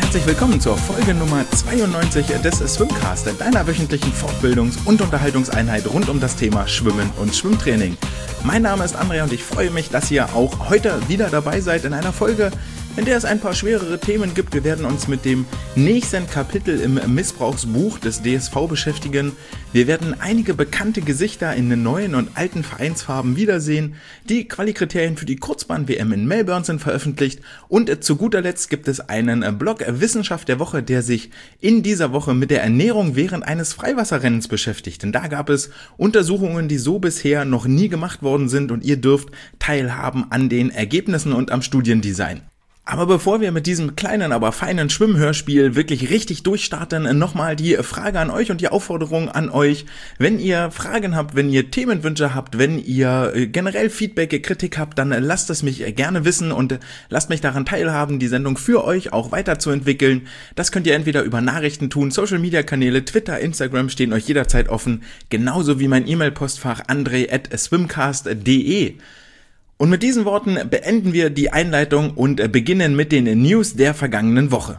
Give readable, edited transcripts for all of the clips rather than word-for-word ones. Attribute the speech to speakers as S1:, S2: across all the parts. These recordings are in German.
S1: herzlich willkommen zur Folge Nummer 92 des Swimcast, deiner wöchentlichen Fortbildungs- und Unterhaltungseinheit rund um das Thema Schwimmen und Schwimmtraining. Mein Name ist André und ich freue mich, dass ihr auch heute wieder dabei seid in einer Folge, in der es ein paar schwerere Themen gibt. Wir werden uns mit dem nächsten Kapitel im Missbrauchsbuch des DSV beschäftigen. Wir werden einige bekannte Gesichter in den neuen und alten Vereinsfarben wiedersehen. Die Quali-Kriterien für die Kurzbahn-WM in Melbourne sind veröffentlicht. Und zu guter Letzt gibt es einen Blog Wissenschaft der Woche, der sich in dieser Woche mit der Ernährung während eines Freiwasserrennens beschäftigt. Denn da gab es Untersuchungen, die so bisher noch nie gemacht worden sind und ihr dürft teilhaben an den Ergebnissen und am Studiendesign. Aber bevor wir mit diesem kleinen, aber feinen Schwimmhörspiel wirklich richtig durchstarten, nochmal die Frage an euch und die Aufforderung an euch. Wenn ihr Fragen habt, wenn ihr Themenwünsche habt, wenn ihr generell Feedback, Kritik habt, dann lasst es mich gerne wissen und lasst mich daran teilhaben, die Sendung für euch auch weiterzuentwickeln. Das könnt ihr entweder über Nachrichten tun, Social-Media-Kanäle, Twitter, Instagram stehen euch jederzeit offen, genauso wie mein E-Mail-Postfach andre@swimcast.de. Und mit diesen Worten beenden wir die Einleitung und beginnen mit den News der vergangenen Woche.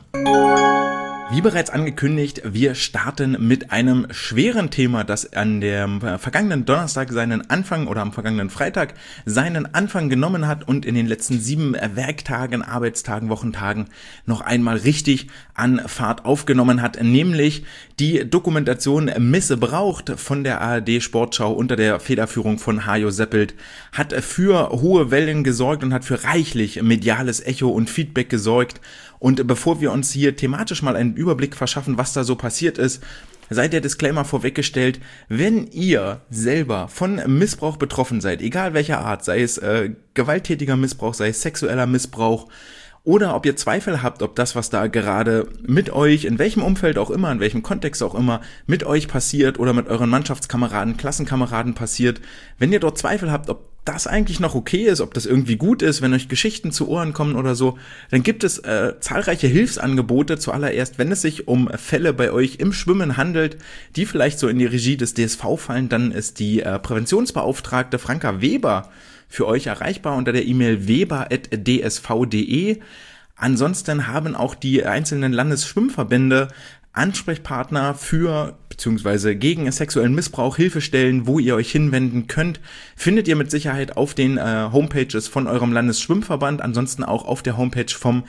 S1: Wie bereits angekündigt, wir starten mit einem schweren Thema, das an dem vergangenen Donnerstag seinen Anfang oder am vergangenen Freitag seinen Anfang genommen hat und in den letzten 7 Werktagen, Arbeitstagen, Wochentagen noch einmal richtig an Fahrt aufgenommen hat, nämlich die Dokumentation Missbraucht von der ARD Sportschau unter der Federführung von Hajo Seppelt hat für hohe Wellen gesorgt und hat für reichlich mediales Echo und Feedback gesorgt. Und bevor wir uns hier thematisch mal einen Überblick verschaffen, was da so passiert ist, sei der Disclaimer vorweggestellt: Wenn ihr selber von Missbrauch betroffen seid, egal welcher Art, sei es gewalttätiger Missbrauch, sei es sexueller Missbrauch, oder ob ihr Zweifel habt, ob das, was da gerade mit euch, in welchem Umfeld auch immer, in welchem Kontext auch immer, mit euch passiert oder mit euren Mannschaftskameraden, Klassenkameraden passiert, wenn ihr dort Zweifel habt, ob das eigentlich noch okay ist, ob das irgendwie gut ist, wenn euch Geschichten zu Ohren kommen oder so, dann gibt es zahlreiche Hilfsangebote, zuallererst, wenn es sich um Fälle bei euch im Schwimmen handelt, die vielleicht so in die Regie des DSV fallen, dann ist die Präventionsbeauftragte Franka Weber für euch erreichbar unter der E-Mail weber@dsv.de. Ansonsten haben auch die einzelnen Landesschwimmverbände Ansprechpartner für bzw. gegen sexuellen Missbrauch, Hilfestellen, wo ihr euch hinwenden könnt, findet ihr mit Sicherheit auf den Homepages von eurem Landesschwimmverband, ansonsten auch auf der Homepage vom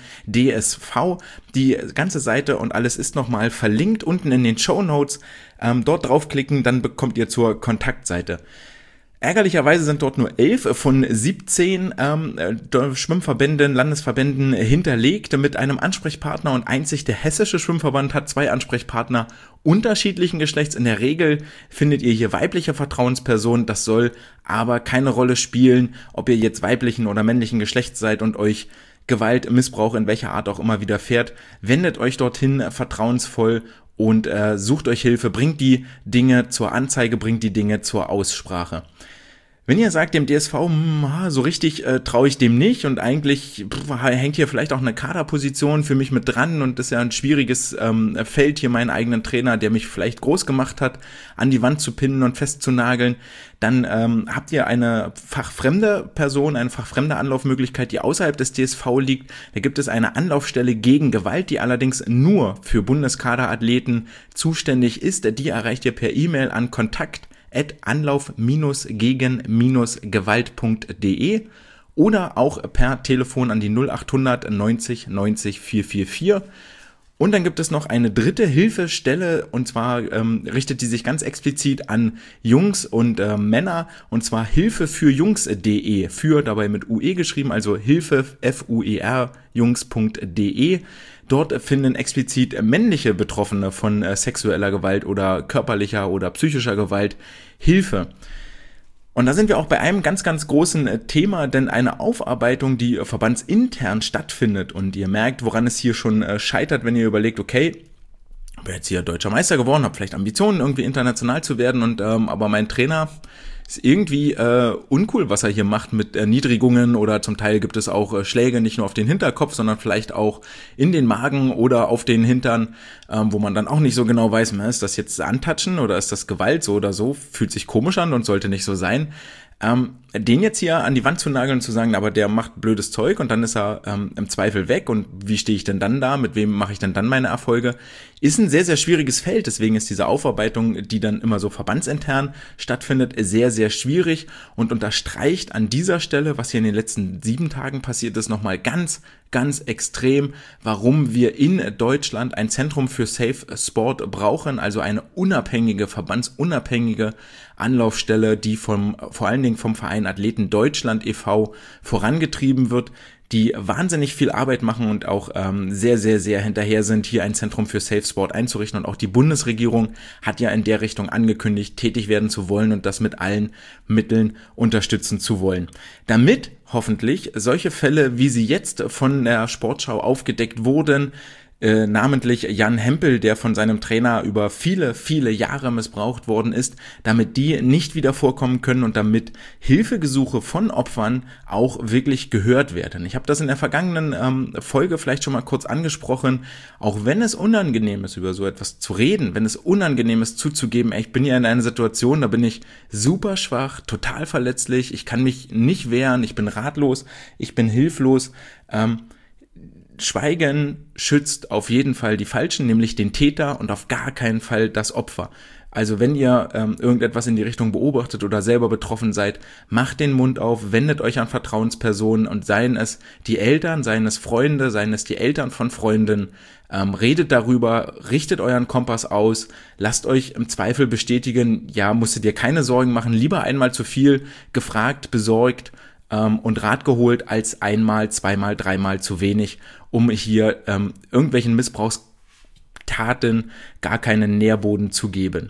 S1: DSV. Die ganze Seite und alles ist nochmal verlinkt unten in den Shownotes. Dort draufklicken, dann bekommt ihr zur Kontaktseite. Ärgerlicherweise sind dort nur 11 von 17 Schwimmverbänden, Landesverbänden hinterlegt mit einem Ansprechpartner und einzig der Hessische Schwimmverband hat 2 Ansprechpartner unterschiedlichen Geschlechts. In der Regel findet ihr hier weibliche Vertrauenspersonen, das soll aber keine Rolle spielen, ob ihr jetzt weiblichen oder männlichen Geschlechts seid und euch Gewalt, Missbrauch in welcher Art auch immer widerfährt. Wendet euch dorthin vertrauensvoll und sucht euch Hilfe, bringt die Dinge zur Anzeige, bringt die Dinge zur Aussprache. Wenn ihr sagt, dem DSV, so richtig traue ich dem nicht und eigentlich hängt hier vielleicht auch eine Kaderposition für mich mit dran und das ist ja ein schwieriges Feld, hier meinen eigenen Trainer, der mich vielleicht groß gemacht hat, an die Wand zu pinnen und festzunageln, dann habt ihr eine fachfremde Person, eine fachfremde Anlaufmöglichkeit, die außerhalb des DSV liegt. Da gibt es eine Anlaufstelle gegen Gewalt, die allerdings nur für Bundeskaderathleten zuständig ist. Die erreicht ihr per E-Mail an kontakt@anlauf-gegen-gewalt.de oder auch per Telefon an die 0800 90 90 444. Und dann gibt es noch eine dritte Hilfestelle und zwar richtet die sich ganz explizit an Jungs und Männer und zwar hilfefürjungs.de, für dabei mit UE geschrieben, also Hilfe FUER Jungs.de. Dort finden explizit männliche Betroffene von sexueller Gewalt oder körperlicher oder psychischer Gewalt Hilfe. Und da sind wir auch bei einem ganz, ganz großen Thema, denn eine Aufarbeitung, die verbandsintern stattfindet und ihr merkt, woran es hier schon scheitert, wenn ihr überlegt, okay, ich bin jetzt hier deutscher Meister geworden, habe vielleicht Ambitionen, irgendwie international zu werden und aber mein Trainer ist irgendwie uncool, was er hier macht mit Erniedrigungen oder zum Teil gibt es auch Schläge nicht nur auf den Hinterkopf, sondern vielleicht auch in den Magen oder auf den Hintern, wo man dann auch nicht so genau weiß, ist das jetzt Antatschen oder ist das Gewalt so oder so, fühlt sich komisch an und sollte nicht so sein. den jetzt hier an die Wand zu nageln und zu sagen, aber der macht blödes Zeug und dann ist er im Zweifel weg und wie stehe ich denn dann da, mit wem mache ich denn dann meine Erfolge, ist ein sehr, sehr schwieriges Feld. Deswegen ist diese Aufarbeitung, die dann immer so verbandsintern stattfindet, sehr, sehr schwierig und unterstreicht an dieser Stelle, was hier in den letzten 7 Tagen passiert ist, nochmal ganz, ganz extrem, warum wir in Deutschland ein Zentrum für Safe Sport brauchen, also eine unabhängige, verbandsunabhängige Anlaufstelle, die vor allen Dingen vom Verein Athleten Deutschland e.V. vorangetrieben wird, die wahnsinnig viel Arbeit machen und auch sehr, sehr, sehr hinterher sind, hier ein Zentrum für Safe Sport einzurichten. Und auch die Bundesregierung hat ja in der Richtung angekündigt, tätig werden zu wollen und das mit allen Mitteln unterstützen zu wollen. Damit hoffentlich solche Fälle, wie sie jetzt von der Sportschau aufgedeckt wurden, namentlich Jan Hempel, der von seinem Trainer über viele, viele Jahre missbraucht worden ist, damit die nicht wieder vorkommen können und damit Hilfegesuche von Opfern auch wirklich gehört werden. Ich habe das in der vergangenen Folge vielleicht schon mal kurz angesprochen, auch wenn es unangenehm ist, über so etwas zu reden, wenn es unangenehm ist, zuzugeben, ich bin ja in einer Situation, da bin ich super schwach, total verletzlich, ich kann mich nicht wehren, ich bin ratlos, ich bin hilflos, Schweigen schützt auf jeden Fall die Falschen, nämlich den Täter und auf gar keinen Fall das Opfer. Also wenn ihr irgendetwas in die Richtung beobachtet oder selber betroffen seid, macht den Mund auf, wendet euch an Vertrauenspersonen und seien es die Eltern, seien es Freunde, seien es die Eltern von Freunden, redet darüber, richtet euren Kompass aus, lasst euch im Zweifel bestätigen, ja, musst du dir keine Sorgen machen, lieber einmal zu viel gefragt, besorgt und Rat geholt, als einmal, zweimal, dreimal zu wenig, um hier irgendwelchen Missbrauchstaten gar keinen Nährboden zu geben.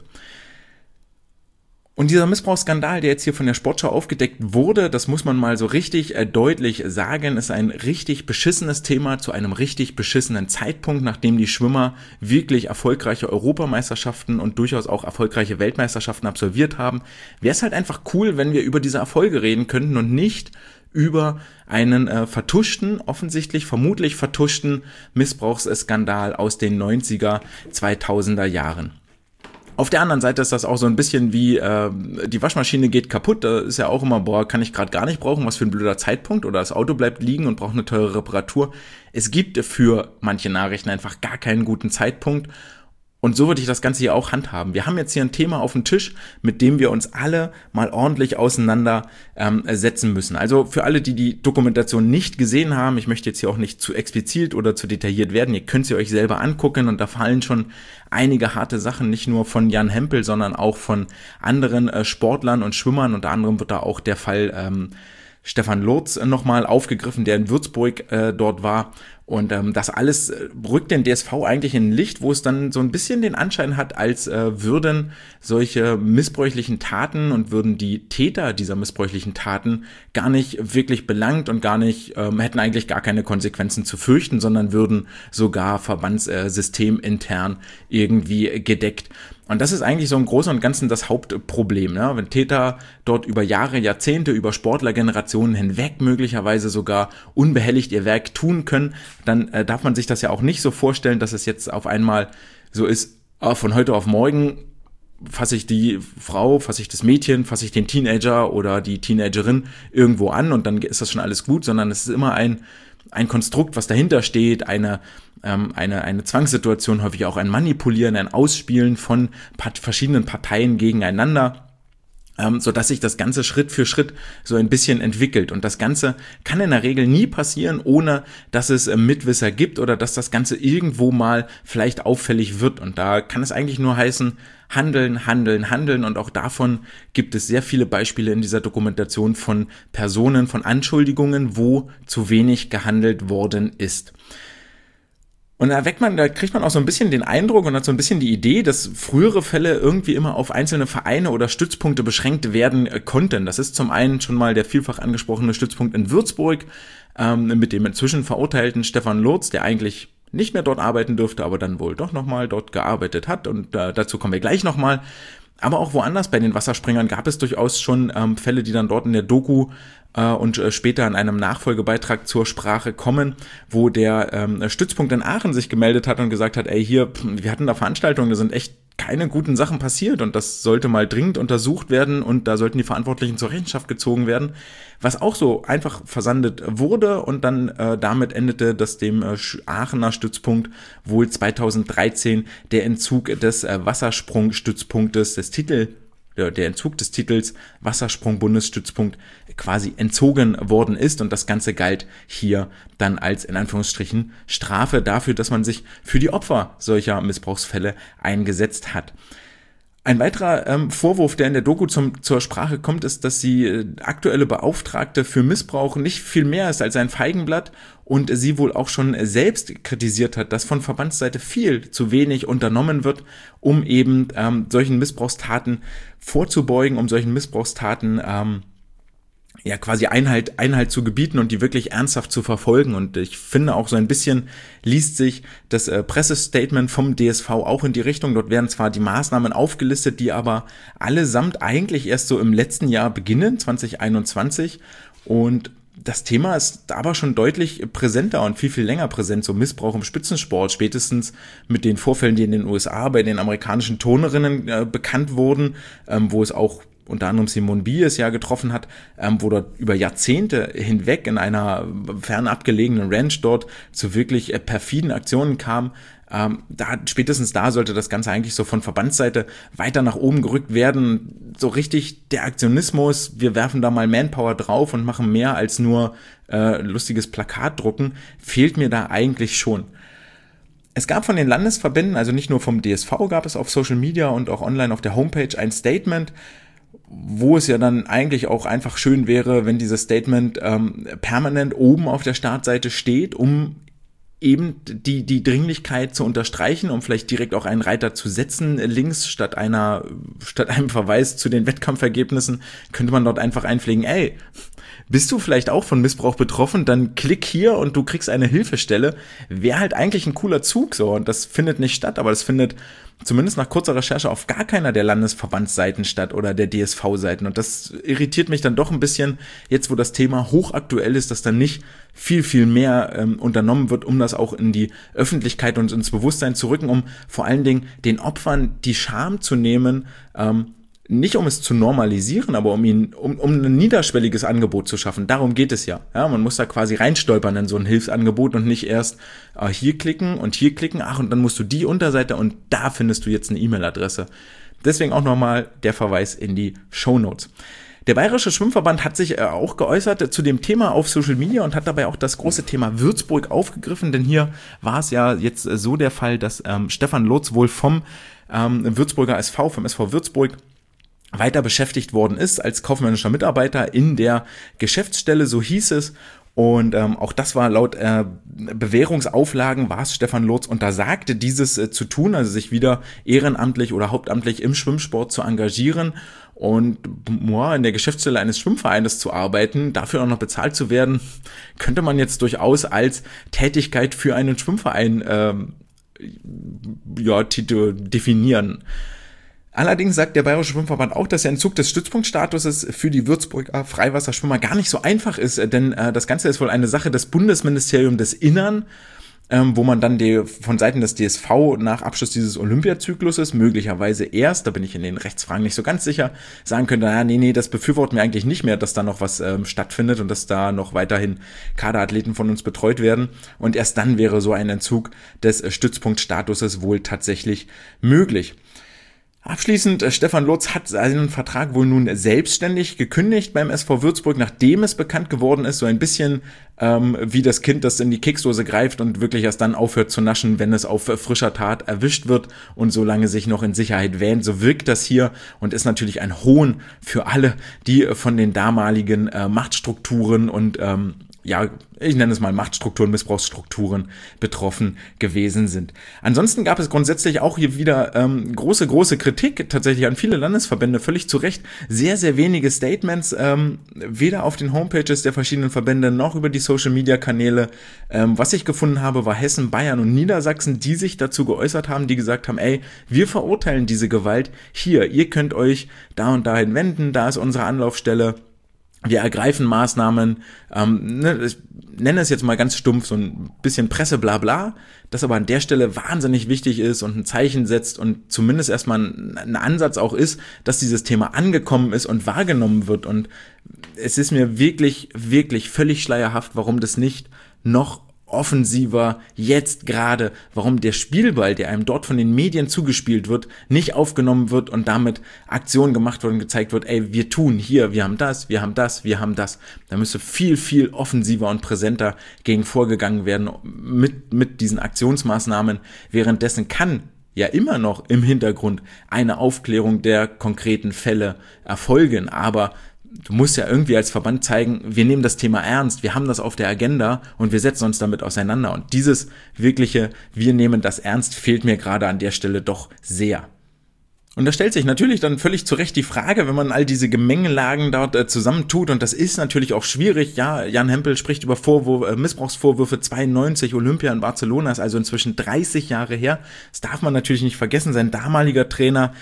S1: Und dieser Missbrauchsskandal, der jetzt hier von der Sportschau aufgedeckt wurde, das muss man mal so richtig deutlich sagen, ist ein richtig beschissenes Thema zu einem richtig beschissenen Zeitpunkt, nachdem die Schwimmer wirklich erfolgreiche Europameisterschaften und durchaus auch erfolgreiche Weltmeisterschaften absolviert haben. Wäre es halt einfach cool, wenn wir über diese Erfolge reden könnten und nicht über einen vermutlich vertuschten Missbrauchsskandal aus den 90er, 2000er Jahren. Auf der anderen Seite ist das auch so ein bisschen wie, die Waschmaschine geht kaputt, da ist ja auch immer, kann ich gerade gar nicht brauchen, was für ein blöder Zeitpunkt, oder das Auto bleibt liegen und braucht eine teure Reparatur. Es gibt für manche Nachrichten einfach gar keinen guten Zeitpunkt. Und so würde ich das Ganze hier auch handhaben. Wir haben jetzt hier ein Thema auf dem Tisch, mit dem wir uns alle mal ordentlich auseinandersetzen müssen. Also für alle, die die Dokumentation nicht gesehen haben, ich möchte jetzt hier auch nicht zu explizit oder zu detailliert werden, ihr könnt sie euch selber angucken und da fallen schon einige harte Sachen, nicht nur von Jan Hempel, sondern auch von anderen Sportlern und Schwimmern. Unter anderem wird da auch der Fall Stefan Lurz nochmal aufgegriffen, der in Würzburg dort war. Und das alles rückt den DSV eigentlich in ein Licht, wo es dann so ein bisschen den Anschein hat, als würden solche missbräuchlichen Taten und würden die Täter dieser missbräuchlichen Taten gar nicht wirklich belangt und gar nicht, hätten eigentlich gar keine Konsequenzen zu fürchten, sondern würden sogar verbandssystementern irgendwie gedeckt. Und das ist eigentlich so im Großen und Ganzen das Hauptproblem, ne? Wenn Täter dort über Jahre, Jahrzehnte, über Sportlergenerationen hinweg möglicherweise sogar unbehelligt ihr Werk tun können, dann darf man sich das ja auch nicht so vorstellen, dass es jetzt auf einmal so ist, von heute auf morgen fasse ich die Frau, fasse ich das Mädchen, fasse ich den Teenager oder die Teenagerin irgendwo an und dann ist das schon alles gut, sondern es ist immer ein Konstrukt, was dahinter steht, eine Zwangssituation, häufig auch ein Manipulieren, ein Ausspielen von verschiedenen Parteien gegeneinander, so dass sich das Ganze Schritt für Schritt so ein bisschen entwickelt. Und das Ganze kann in der Regel nie passieren, ohne dass es Mitwisser gibt oder dass das Ganze irgendwo mal vielleicht auffällig wird. Und da kann es eigentlich nur heißen, handeln, handeln, handeln. Und auch davon gibt es sehr viele Beispiele in dieser Dokumentation von Personen, von Anschuldigungen, wo zu wenig gehandelt worden ist. Und da kriegt man auch so ein bisschen den Eindruck und hat so ein bisschen die Idee, dass frühere Fälle irgendwie immer auf einzelne Vereine oder Stützpunkte beschränkt werden konnten. Das ist zum einen schon mal der vielfach angesprochene Stützpunkt in Würzburg mit dem inzwischen verurteilten Stefan Lurz, der eigentlich nicht mehr dort arbeiten dürfte, aber dann wohl doch nochmal dort gearbeitet hat. Und dazu kommen wir gleich nochmal. Aber auch woanders bei den Wasserspringern gab es durchaus schon Fälle, die dann dort in der Doku und später in einem Nachfolgebeitrag zur Sprache kommen, wo der Stützpunkt in Aachen sich gemeldet hat und gesagt hat, ey, hier, wir hatten da Veranstaltungen, da sind echt keine guten Sachen passiert und das sollte mal dringend untersucht werden und da sollten die Verantwortlichen zur Rechenschaft gezogen werden, was auch so einfach versandet wurde und dann damit endete, dass dem Aachener Stützpunkt wohl 2013 der Entzug des Wassersprungstützpunktes, der Entzug des Titels Wassersprung-Bundesstützpunkt quasi entzogen worden ist und das Ganze galt hier dann als in Anführungsstrichen Strafe dafür, dass man sich für die Opfer solcher Missbrauchsfälle eingesetzt hat. Ein weiterer Vorwurf, der in der Doku zur Sprache kommt, ist, dass die aktuelle Beauftragte für Missbrauch nicht viel mehr ist als ein Feigenblatt und sie wohl auch schon selbst kritisiert hat, dass von Verbandsseite viel zu wenig unternommen wird, um eben solchen Missbrauchstaten vorzubeugen, um solchen Missbrauchstaten quasi Einhalt zu gebieten und die wirklich ernsthaft zu verfolgen. Und ich finde auch so ein bisschen liest sich das Pressestatement vom DSV auch in die Richtung. Dort werden zwar die Maßnahmen aufgelistet, die aber allesamt eigentlich erst so im letzten Jahr beginnen, 2021. Und das Thema ist aber schon deutlich präsenter und viel, viel länger präsent. So Missbrauch im Spitzensport, spätestens mit den Vorfällen, die in den USA bei den amerikanischen Turnerinnen bekannt wurden, wo es auch unter anderem Simone Biles ja getroffen hat, wo dort über Jahrzehnte hinweg in einer fernabgelegenen Ranch dort zu wirklich perfiden Aktionen kam. Spätestens da sollte das Ganze eigentlich so von Verbandsseite weiter nach oben gerückt werden. So richtig der Aktionismus, wir werfen da mal Manpower drauf und machen mehr als nur lustiges Plakat drucken, fehlt mir da eigentlich schon. Es gab von den Landesverbänden, also nicht nur vom DSV, gab es auf Social Media und auch online auf der Homepage ein Statement, wo es ja dann eigentlich auch einfach schön wäre, wenn dieses Statement permanent oben auf der Startseite steht, um eben die Dringlichkeit zu unterstreichen, um vielleicht direkt auch einen Reiter zu setzen. Links statt einem Verweis zu den Wettkampfergebnissen könnte man dort einfach einpflegen, ey, bist du vielleicht auch von Missbrauch betroffen? Dann klick hier und du kriegst eine Hilfestelle. Wäre halt eigentlich ein cooler Zug so und das findet nicht statt, aber das findet zumindest nach kurzer Recherche auf gar keiner der Landesverbandsseiten statt oder der DSV-Seiten und das irritiert mich dann doch ein bisschen, jetzt wo das Thema hochaktuell ist, dass dann nicht viel, viel mehr unternommen wird, um das auch in die Öffentlichkeit und ins Bewusstsein zu rücken, um vor allen Dingen den Opfern die Scham zu nehmen, nicht um es zu normalisieren, aber um ein niederschwelliges Angebot zu schaffen. Darum geht es ja. Ja, man muss da quasi reinstolpern in so ein Hilfsangebot und nicht erst hier klicken, und dann musst du die Unterseite und da findest du jetzt eine E-Mail-Adresse. Deswegen auch nochmal der Verweis in die Shownotes. Der Bayerische Schwimmverband hat sich auch geäußert zu dem Thema auf Social Media und hat dabei auch das große Thema Würzburg aufgegriffen, denn hier war es ja jetzt so der Fall, dass Stefan Lotz wohl vom Würzburger SV, vom SV Würzburg, weiter beschäftigt worden ist als kaufmännischer Mitarbeiter in der Geschäftsstelle, so hieß es. Und auch das war laut Bewährungsauflagen, war es Stefan Lotz untersagte, dieses zu tun, also sich wieder ehrenamtlich oder hauptamtlich im Schwimmsport zu engagieren und in der Geschäftsstelle eines Schwimmvereines zu arbeiten, dafür auch noch bezahlt zu werden, könnte man jetzt durchaus als Tätigkeit für einen Schwimmverein definieren. Allerdings sagt der Bayerische Schwimmverband auch, dass der Entzug des Stützpunktstatuses für die Würzburger Freiwasserschwimmer gar nicht so einfach ist, denn das Ganze ist wohl eine Sache des Bundesministeriums des Innern, wo man dann von Seiten des DSV nach Abschluss dieses Olympiazykluses möglicherweise erst, da bin ich in den Rechtsfragen nicht so ganz sicher, sagen könnte, nee, das befürworten wir eigentlich nicht mehr, dass da noch was stattfindet und dass da noch weiterhin Kaderathleten von uns betreut werden. Und erst dann wäre so ein Entzug des Stützpunktstatuses wohl tatsächlich möglich. Abschließend, Stefan Lotz hat seinen Vertrag wohl nun selbstständig gekündigt beim SV Würzburg, nachdem es bekannt geworden ist, so ein bisschen wie das Kind, das in die Keksdose greift und wirklich erst dann aufhört zu naschen, wenn es auf frischer Tat erwischt wird und solange sich noch in Sicherheit wähnt. So wirkt das hier und ist natürlich ein Hohn für alle, die von den damaligen Machtstrukturen und ich nenne es mal Machtstrukturen, Missbrauchsstrukturen betroffen gewesen sind. Ansonsten gab es grundsätzlich auch hier wieder große Kritik tatsächlich an viele Landesverbände, völlig zu Recht. Sehr, sehr wenige Statements, weder auf den Homepages der verschiedenen Verbände noch über die Social-Media-Kanäle. Was ich gefunden habe, war Hessen, Bayern und Niedersachsen, die sich dazu geäußert haben, die gesagt haben, wir verurteilen diese Gewalt hier, ihr könnt euch da und dahin wenden, da ist unsere Anlaufstelle. wir ergreifen Maßnahmen, ich nenne es jetzt mal ganz stumpf, so ein bisschen Presse, bla bla, das aber an der Stelle wahnsinnig wichtig ist und ein Zeichen setzt und zumindest erstmal ein Ansatz auch ist, dass dieses Thema angekommen ist und wahrgenommen wird. Und es ist mir wirklich, wirklich völlig schleierhaft, warum das nicht noch offensiver jetzt gerade, warum der Spielball, der einem dort von den Medien zugespielt wird, nicht aufgenommen wird und damit Aktionen gemacht wird und gezeigt wird, ey, wir tun hier, wir haben das, wir haben das, wir haben das. Da müsste viel, viel offensiver und präsenter gegen vorgegangen werden mit diesen Aktionsmaßnahmen. Währenddessen kann ja immer noch im Hintergrund eine Aufklärung der konkreten Fälle erfolgen, aber du musst ja irgendwie als Verband zeigen, wir nehmen das Thema ernst, wir haben das auf der Agenda und wir setzen uns damit auseinander. Und dieses wirkliche, wir nehmen das ernst, fehlt mir gerade an der Stelle doch sehr. Und da stellt sich natürlich dann völlig zu Recht die Frage, wenn man all diese Gemengelagen dort zusammentut, und das ist natürlich auch schwierig, ja, Jan Hempel spricht über Missbrauchsvorwürfe 92, Olympia in Barcelona, ist also inzwischen 30 Jahre her, das darf man natürlich nicht vergessen, sein damaliger Trainer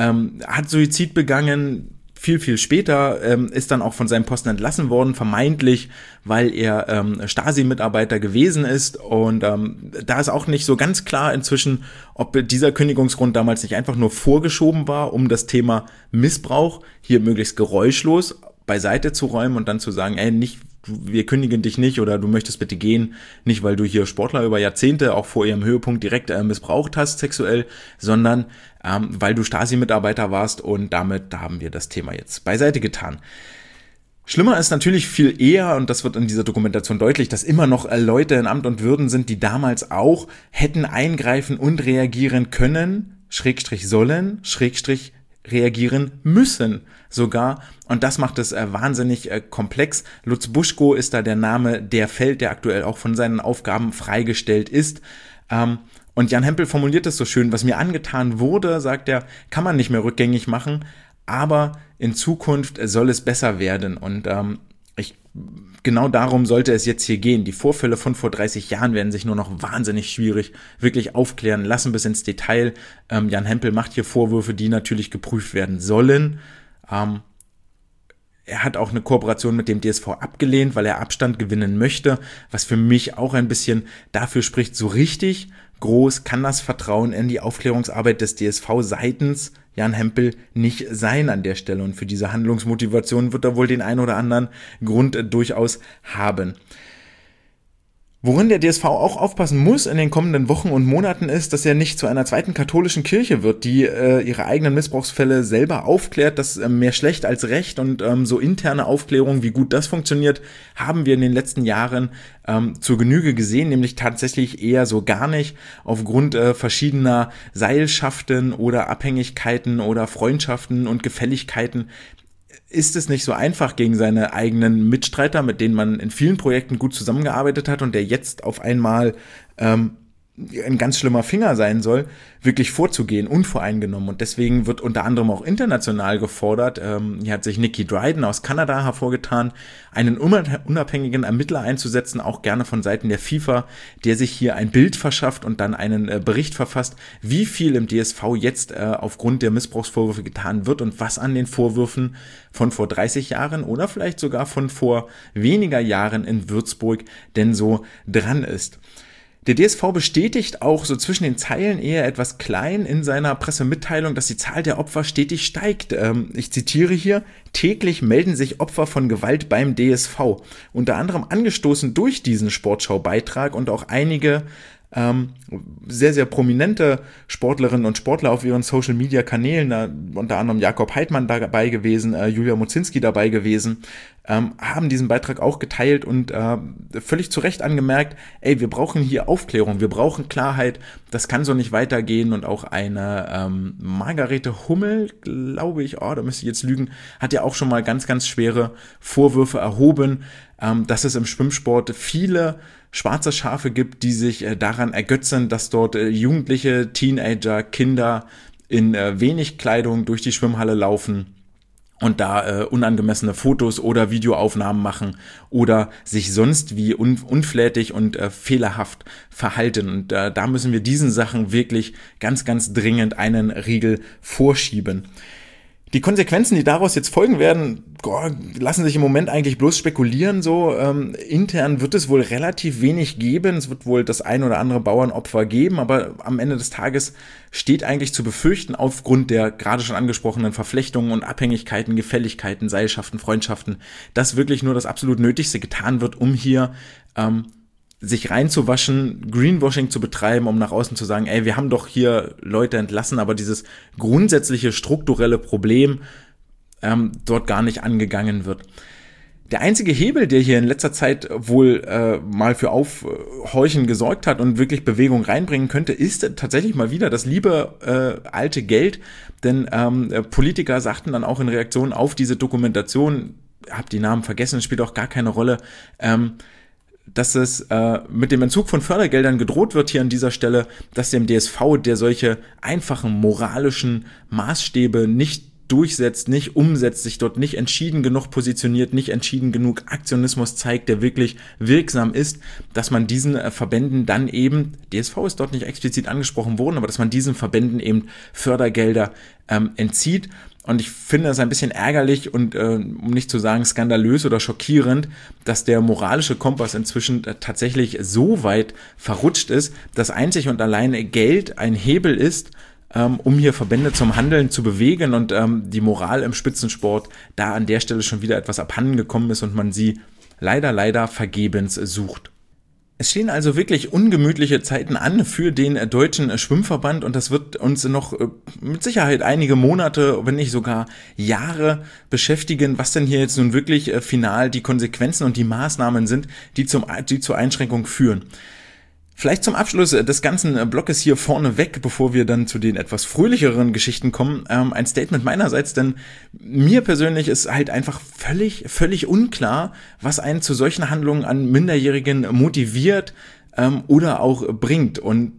S1: hat Suizid begangen, viel, viel später ist dann auch von seinem Posten entlassen worden, vermeintlich, weil er Stasi-Mitarbeiter gewesen ist. Und da ist auch nicht so ganz klar inzwischen, ob dieser Kündigungsgrund damals nicht einfach nur vorgeschoben war, um das Thema Missbrauch hier möglichst geräuschlos beiseite zu räumen und dann zu sagen, ey, nicht, wir kündigen dich nicht oder du möchtest bitte gehen, nicht weil du hier Sportler über Jahrzehnte auch vor ihrem Höhepunkt direkt missbraucht hast sexuell, sondern weil du Stasi-Mitarbeiter warst, und damit haben wir das Thema jetzt beiseite getan. Schlimmer ist natürlich viel eher, und das wird in dieser Dokumentation deutlich, dass immer noch Leute in Amt und Würden sind, die damals auch hätten eingreifen und reagieren können, sollen, reagieren müssen sogar, und das macht es wahnsinnig komplex. Lutz Buschko ist da der Name, der fällt, der aktuell auch von seinen Aufgaben freigestellt ist. Und Jan Hempel formuliert es so schön: Was mir angetan wurde, sagt er, kann man nicht mehr rückgängig machen, aber in Zukunft soll es besser werden. Und genau darum sollte es jetzt hier gehen. Die Vorfälle von vor 30 Jahren werden sich nur noch wahnsinnig schwierig wirklich aufklären lassen bis ins Detail. Jan Hempel macht hier Vorwürfe, die natürlich geprüft werden sollen. Er hat auch eine Kooperation mit dem DSV abgelehnt, weil er Abstand gewinnen möchte, was für mich auch ein bisschen dafür spricht, so richtig groß kann das Vertrauen in die Aufklärungsarbeit des DSV seitens Jan Hempel nicht sein an der Stelle. Und für diese Handlungsmotivation wird er wohl den einen oder anderen Grund durchaus haben. Worin der DSV auch aufpassen muss in den kommenden Wochen und Monaten ist, dass er nicht zu einer zweiten katholischen Kirche wird, die ihre eigenen Missbrauchsfälle selber aufklärt. Das ist mehr schlecht als recht, und so interne Aufklärung, wie gut das funktioniert, haben wir in den letzten Jahren zur Genüge gesehen, nämlich tatsächlich eher so gar nicht, aufgrund verschiedener Seilschaften oder Abhängigkeiten oder Freundschaften und Gefälligkeiten. Ist es nicht so einfach, gegen seine eigenen Mitstreiter, mit denen man in vielen Projekten gut zusammengearbeitet hat und der jetzt auf einmal ein ganz schlimmer Finger sein soll, wirklich vorzugehen, unvoreingenommen. Und deswegen wird unter anderem auch international gefordert, hier hat sich Nicky Dryden aus Kanada hervorgetan, einen unabhängigen Ermittler einzusetzen, auch gerne von Seiten der FIFA, der sich hier ein Bild verschafft und dann einen Bericht verfasst, wie viel im DSV jetzt aufgrund der Missbrauchsvorwürfe getan wird und was an den Vorwürfen von vor 30 Jahren oder vielleicht sogar von vor weniger Jahren in Würzburg denn so dran ist. Der DSV bestätigt auch so zwischen den Zeilen eher etwas klein in seiner Pressemitteilung, dass die Zahl der Opfer stetig steigt. Ich zitiere hier: Täglich melden sich Opfer von Gewalt beim DSV. Unter anderem angestoßen durch diesen Sportschau-Beitrag und auch einige sehr, sehr prominente Sportlerinnen und Sportler auf ihren Social-Media-Kanälen, unter anderem Jakob Heidmann dabei gewesen, Julia Mozinski dabei gewesen, haben diesen Beitrag auch geteilt und völlig zu Recht angemerkt, ey, wir brauchen hier Aufklärung, wir brauchen Klarheit, das kann so nicht weitergehen. Und auch eine Margarete Hummel, glaube ich, da müsste ich jetzt lügen, hat ja auch schon mal ganz, ganz schwere Vorwürfe erhoben, dass es im Schwimmsport viele schwarze Schafe gibt, die sich daran ergötzen, dass dort Jugendliche, Teenager, Kinder in wenig Kleidung durch die Schwimmhalle laufen und da unangemessene Fotos oder Videoaufnahmen machen oder sich sonst wie unflätig und fehlerhaft verhalten. Und da müssen wir diesen Sachen wirklich ganz, ganz dringend einen Riegel vorschieben. Die Konsequenzen, die daraus jetzt folgen werden, lassen sich im Moment eigentlich bloß spekulieren. So intern wird es wohl relativ wenig geben. Es wird wohl das ein oder andere Bauernopfer geben, aber am Ende des Tages steht eigentlich zu befürchten, aufgrund der gerade schon angesprochenen Verflechtungen und Abhängigkeiten, Gefälligkeiten, Seilschaften, Freundschaften, dass wirklich nur das absolut Nötigste getan wird, um hier sich reinzuwaschen, Greenwashing zu betreiben, um nach außen zu sagen, ey, wir haben doch hier Leute entlassen, aber dieses grundsätzliche strukturelle Problem dort gar nicht angegangen wird. Der einzige Hebel, der hier in letzter Zeit wohl mal für Aufhorchen gesorgt hat und wirklich Bewegung reinbringen könnte, ist tatsächlich mal wieder das liebe alte Geld, denn Politiker sagten dann auch in Reaktion auf diese Dokumentation, hab die Namen vergessen, spielt auch gar keine Rolle, dass es mit dem Entzug von Fördergeldern gedroht wird hier an dieser Stelle, dass dem DSV, der solche einfachen moralischen Maßstäbe nicht durchsetzt, nicht umsetzt, sich dort nicht entschieden genug positioniert, nicht entschieden genug Aktionismus zeigt, der wirklich wirksam ist, dass man diesen Verbänden dann eben, DSV ist dort nicht explizit angesprochen worden, aber dass man diesen Verbänden eben Fördergelder entzieht. Und ich finde es ein bisschen ärgerlich und um nicht zu sagen skandalös oder schockierend, dass der moralische Kompass inzwischen tatsächlich so weit verrutscht ist, dass einzig und alleine Geld ein Hebel ist, um hier Verbände zum Handeln zu bewegen und die Moral im Spitzensport da an der Stelle schon wieder etwas abhanden gekommen ist und man sie leider vergebens sucht. Es stehen also wirklich ungemütliche Zeiten an für den deutschen Schwimmverband und das wird uns noch mit Sicherheit einige Monate, wenn nicht sogar Jahre beschäftigen, was denn hier jetzt nun wirklich final die Konsequenzen und die Maßnahmen sind, die zur Einschränkung führen. Vielleicht zum Abschluss des ganzen Blockes hier vorne weg, bevor wir dann zu den etwas fröhlicheren Geschichten kommen, ein Statement meinerseits, denn mir persönlich ist halt einfach völlig unklar, was einen zu solchen Handlungen an Minderjährigen motiviert oder auch bringt. Und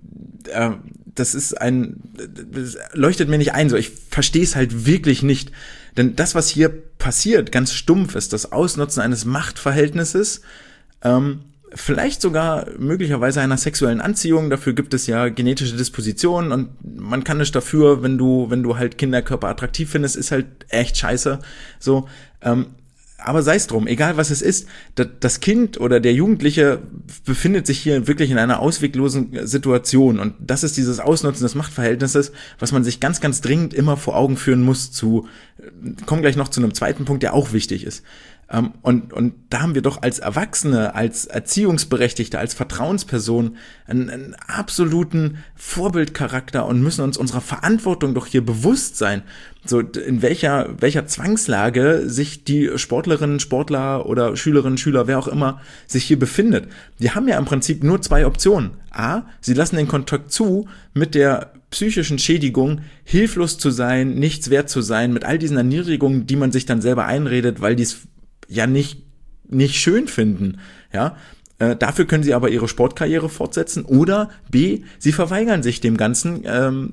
S1: das leuchtet mir nicht ein, so ich verstehe es halt wirklich nicht. Denn das, was hier passiert, ganz stumpf ist, das Ausnutzen eines Machtverhältnisses, vielleicht sogar möglicherweise einer sexuellen Anziehung, dafür gibt es ja genetische Dispositionen und man kann nicht dafür, wenn du halt Kinderkörper attraktiv findest, ist halt echt scheiße, so, aber sei es drum, egal was es ist, das Kind oder der Jugendliche befindet sich hier wirklich in einer ausweglosen Situation und das ist dieses Ausnutzen des Machtverhältnisses, was man sich ganz dringend immer vor Augen führen muss kommen gleich noch zu einem zweiten Punkt, der auch wichtig ist. Und da haben wir doch als Erwachsene, als Erziehungsberechtigte, als Vertrauensperson einen absoluten Vorbildcharakter und müssen uns unserer Verantwortung doch hier bewusst sein, so in welcher Zwangslage sich die Sportlerinnen, Sportler oder Schülerinnen, Schüler, wer auch immer sich hier befindet. Die haben ja im Prinzip nur zwei Optionen. A, sie lassen den Kontakt zu mit der psychischen Schädigung, hilflos zu sein, nichts wert zu sein, mit all diesen Erniedrigungen, die man sich dann selber einredet, weil die es ja nicht schön finden, ja. Dafür können sie aber ihre Sportkarriere fortsetzen oder B, sie verweigern sich dem Ganzen,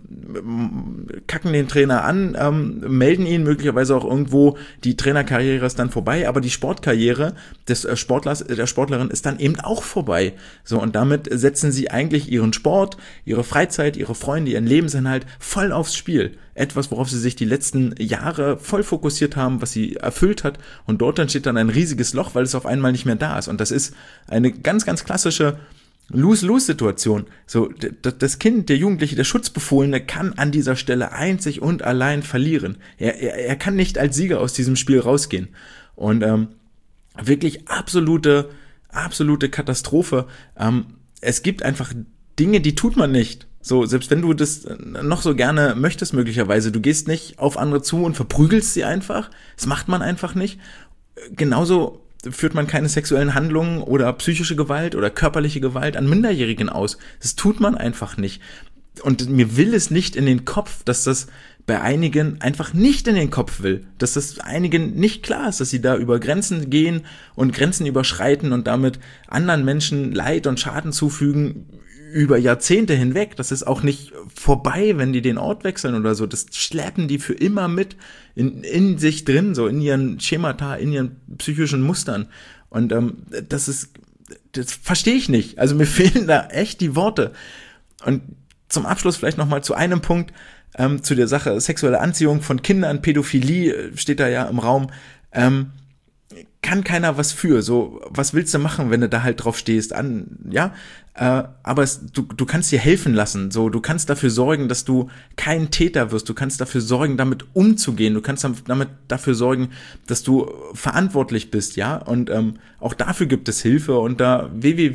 S1: kacken den Trainer an, melden ihn möglicherweise auch irgendwo, die Trainerkarriere ist dann vorbei, aber die Sportkarriere des Sportlers, der Sportlerin ist dann eben auch vorbei. So, und damit setzen sie eigentlich ihren Sport, ihre Freizeit, ihre Freunde, ihren Lebensinhalt voll aufs Spiel. Etwas, worauf sie sich die letzten Jahre voll fokussiert haben, was sie erfüllt hat und dort entsteht dann ein riesiges Loch, weil es auf einmal nicht mehr da ist und das ist eine ganz klassische Lose-Lose-Situation. So, das Kind, der Jugendliche, der Schutzbefohlene kann an dieser Stelle einzig und allein verlieren. Er kann nicht als Sieger aus diesem Spiel rausgehen. Und wirklich absolute Katastrophe. Es gibt einfach Dinge, die tut man nicht. So, selbst wenn du das noch so gerne möchtest möglicherweise, du gehst nicht auf andere zu und verprügelst sie einfach. Das macht man einfach nicht. Genauso führt man keine sexuellen Handlungen oder psychische Gewalt oder körperliche Gewalt an Minderjährigen aus. Das tut man einfach nicht. Und mir will es nicht in den Kopf, dass das bei einigen einfach nicht in den Kopf will. Dass das einigen nicht klar ist, dass sie da über Grenzen gehen und Grenzen überschreiten und damit anderen Menschen Leid und Schaden zufügen über Jahrzehnte hinweg. Das ist auch nicht vorbei, wenn die den Ort wechseln oder so. Das schleppen die für immer mit in sich drin, so in ihren Schemata, in ihren psychischen Mustern. Und das verstehe ich nicht. Also mir fehlen da echt die Worte. Und zum Abschluss vielleicht nochmal zu einem Punkt. zu der Sache sexuelle Anziehung von Kindern, Pädophilie steht da ja im Raum, kann keiner was für. So, was willst du machen, wenn du da halt drauf stehst? Aber du kannst dir helfen lassen. So, du kannst dafür sorgen, dass du kein Täter wirst. Du kannst dafür sorgen, damit umzugehen. Du kannst dafür sorgen, dass du verantwortlich bist, ja. Und auch dafür gibt es Hilfe unter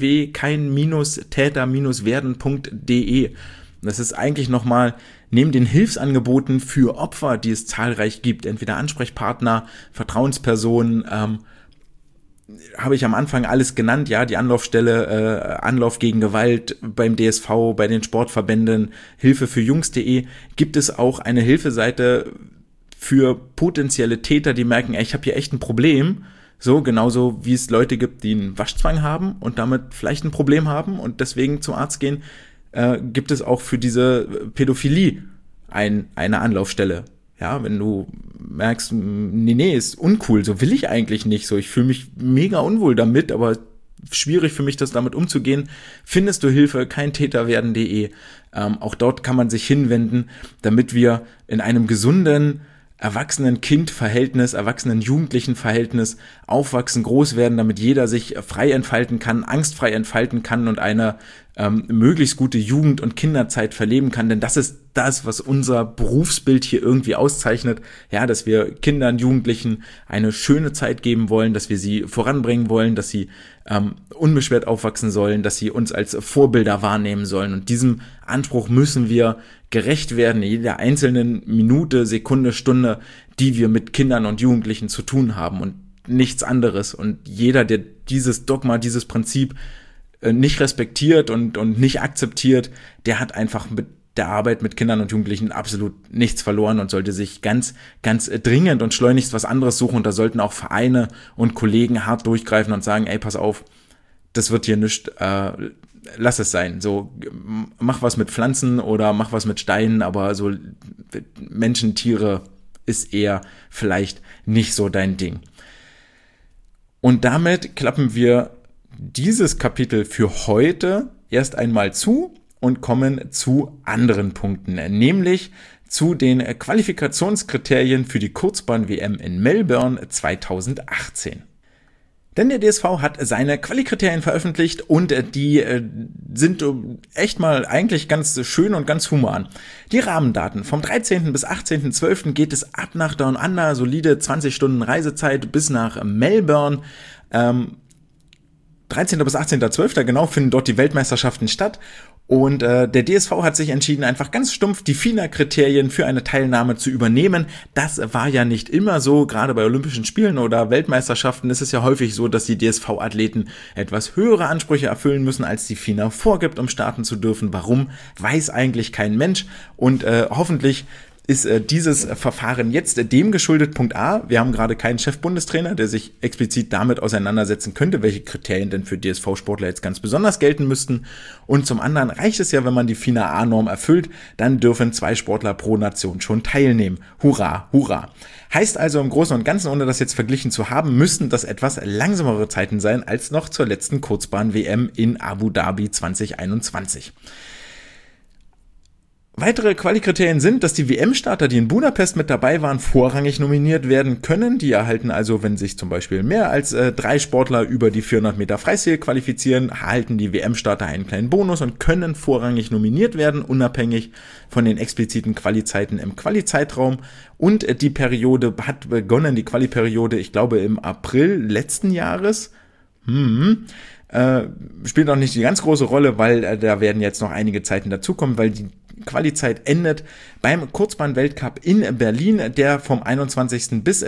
S1: www.kein-täter-werden.de. Das ist eigentlich nochmal neben den Hilfsangeboten für Opfer, die es zahlreich gibt, entweder Ansprechpartner, Vertrauenspersonen, habe ich am Anfang alles genannt, ja, die Anlaufstelle, Anlauf gegen Gewalt beim DSV, bei den Sportverbänden, Hilfe für Jungs.de, gibt es auch eine Hilfeseite für potenzielle Täter, die merken, ey, ich habe hier echt ein Problem, so genauso wie es Leute gibt, die einen Waschzwang haben und damit vielleicht ein Problem haben und deswegen zum Arzt gehen, gibt es auch für diese Pädophilie eine Anlaufstelle. Ja, wenn du merkst, nee, ist uncool, so will ich eigentlich nicht, so ich fühle mich mega unwohl damit, aber schwierig für mich, das damit umzugehen, findest du Hilfe, keintäterwerden.de. Auch dort kann man sich hinwenden, damit wir in einem gesunden Erwachsenen-Kind-Verhältnis, Erwachsenen-Jugendlichen-Verhältnis aufwachsen, groß werden, damit jeder sich frei entfalten kann, angstfrei entfalten kann und eine möglichst gute Jugend- und Kinderzeit verleben kann, denn das ist das, was unser Berufsbild hier irgendwie auszeichnet, ja, dass wir Kindern, Jugendlichen eine schöne Zeit geben wollen, dass wir sie voranbringen wollen, dass sie unbeschwert aufwachsen sollen, dass sie uns als Vorbilder wahrnehmen sollen und diesem Anspruch müssen wir gerecht werden, jeder einzelnen Minute, Sekunde, Stunde, die wir mit Kindern und Jugendlichen zu tun haben und nichts anderes und jeder, der dieses Dogma, dieses Prinzip nicht respektiert und nicht akzeptiert, der hat einfach mit der Arbeit mit Kindern und Jugendlichen absolut nichts verloren und sollte sich ganz, ganz dringend und schleunigst was anderes suchen. Und da sollten auch Vereine und Kollegen hart durchgreifen und sagen, ey, pass auf, das wird hier nichts, lass es sein. So, mach was mit Pflanzen oder mach was mit Steinen, aber so Menschen, Tiere ist eher vielleicht nicht so dein Ding. Und damit klappen wir dieses Kapitel für heute erst einmal zu und kommen zu anderen Punkten, nämlich zu den Qualifikationskriterien für die Kurzbahn-WM in Melbourne 2018. Denn der DSV hat seine Quali-Kriterien veröffentlicht und die sind echt mal eigentlich ganz schön und ganz human. Die Rahmendaten: vom 13. bis 18.12. geht es ab nach Down Under, solide 20 Stunden Reisezeit bis nach Melbourne. 13. bis 18.12. genau finden dort die Weltmeisterschaften statt und der DSV hat sich entschieden, einfach ganz stumpf die FINA-Kriterien für eine Teilnahme zu übernehmen. Das war ja nicht immer so, gerade bei Olympischen Spielen oder Weltmeisterschaften ist es ja häufig so, dass die DSV-Athleten etwas höhere Ansprüche erfüllen müssen, als die FINA vorgibt, um starten zu dürfen. Warum, weiß eigentlich kein Mensch und hoffentlich ist dieses Verfahren jetzt dem geschuldet. Punkt A, wir haben gerade keinen Chef-Bundestrainer, der sich explizit damit auseinandersetzen könnte, welche Kriterien denn für DSV-Sportler jetzt ganz besonders gelten müssten. Und zum anderen reicht es ja, wenn man die FINA A-Norm erfüllt, dann dürfen 2 Sportler pro Nation schon teilnehmen. Hurra, hurra. Heißt also im Großen und Ganzen, ohne das jetzt verglichen zu haben, müssten das etwas langsamere Zeiten sein als noch zur letzten Kurzbahn-WM in Abu Dhabi 2021. Weitere Qualikriterien sind, dass die WM-Starter, die in Budapest mit dabei waren, vorrangig nominiert werden können. Die erhalten also, wenn sich zum Beispiel mehr als 3 Sportler über die 400 Meter Freistil qualifizieren, erhalten die WM-Starter einen kleinen Bonus und können vorrangig nominiert werden, unabhängig von den expliziten Qualizeiten im Qualizeitraum. Und die Periode hat begonnen, die Quali-Periode, ich glaube im April letzten Jahres. Spielt auch nicht die ganz große Rolle, weil da werden jetzt noch einige Zeiten dazukommen, weil die Qualizeit endet beim Kurzbahn-Weltcup in Berlin, der vom 21. bis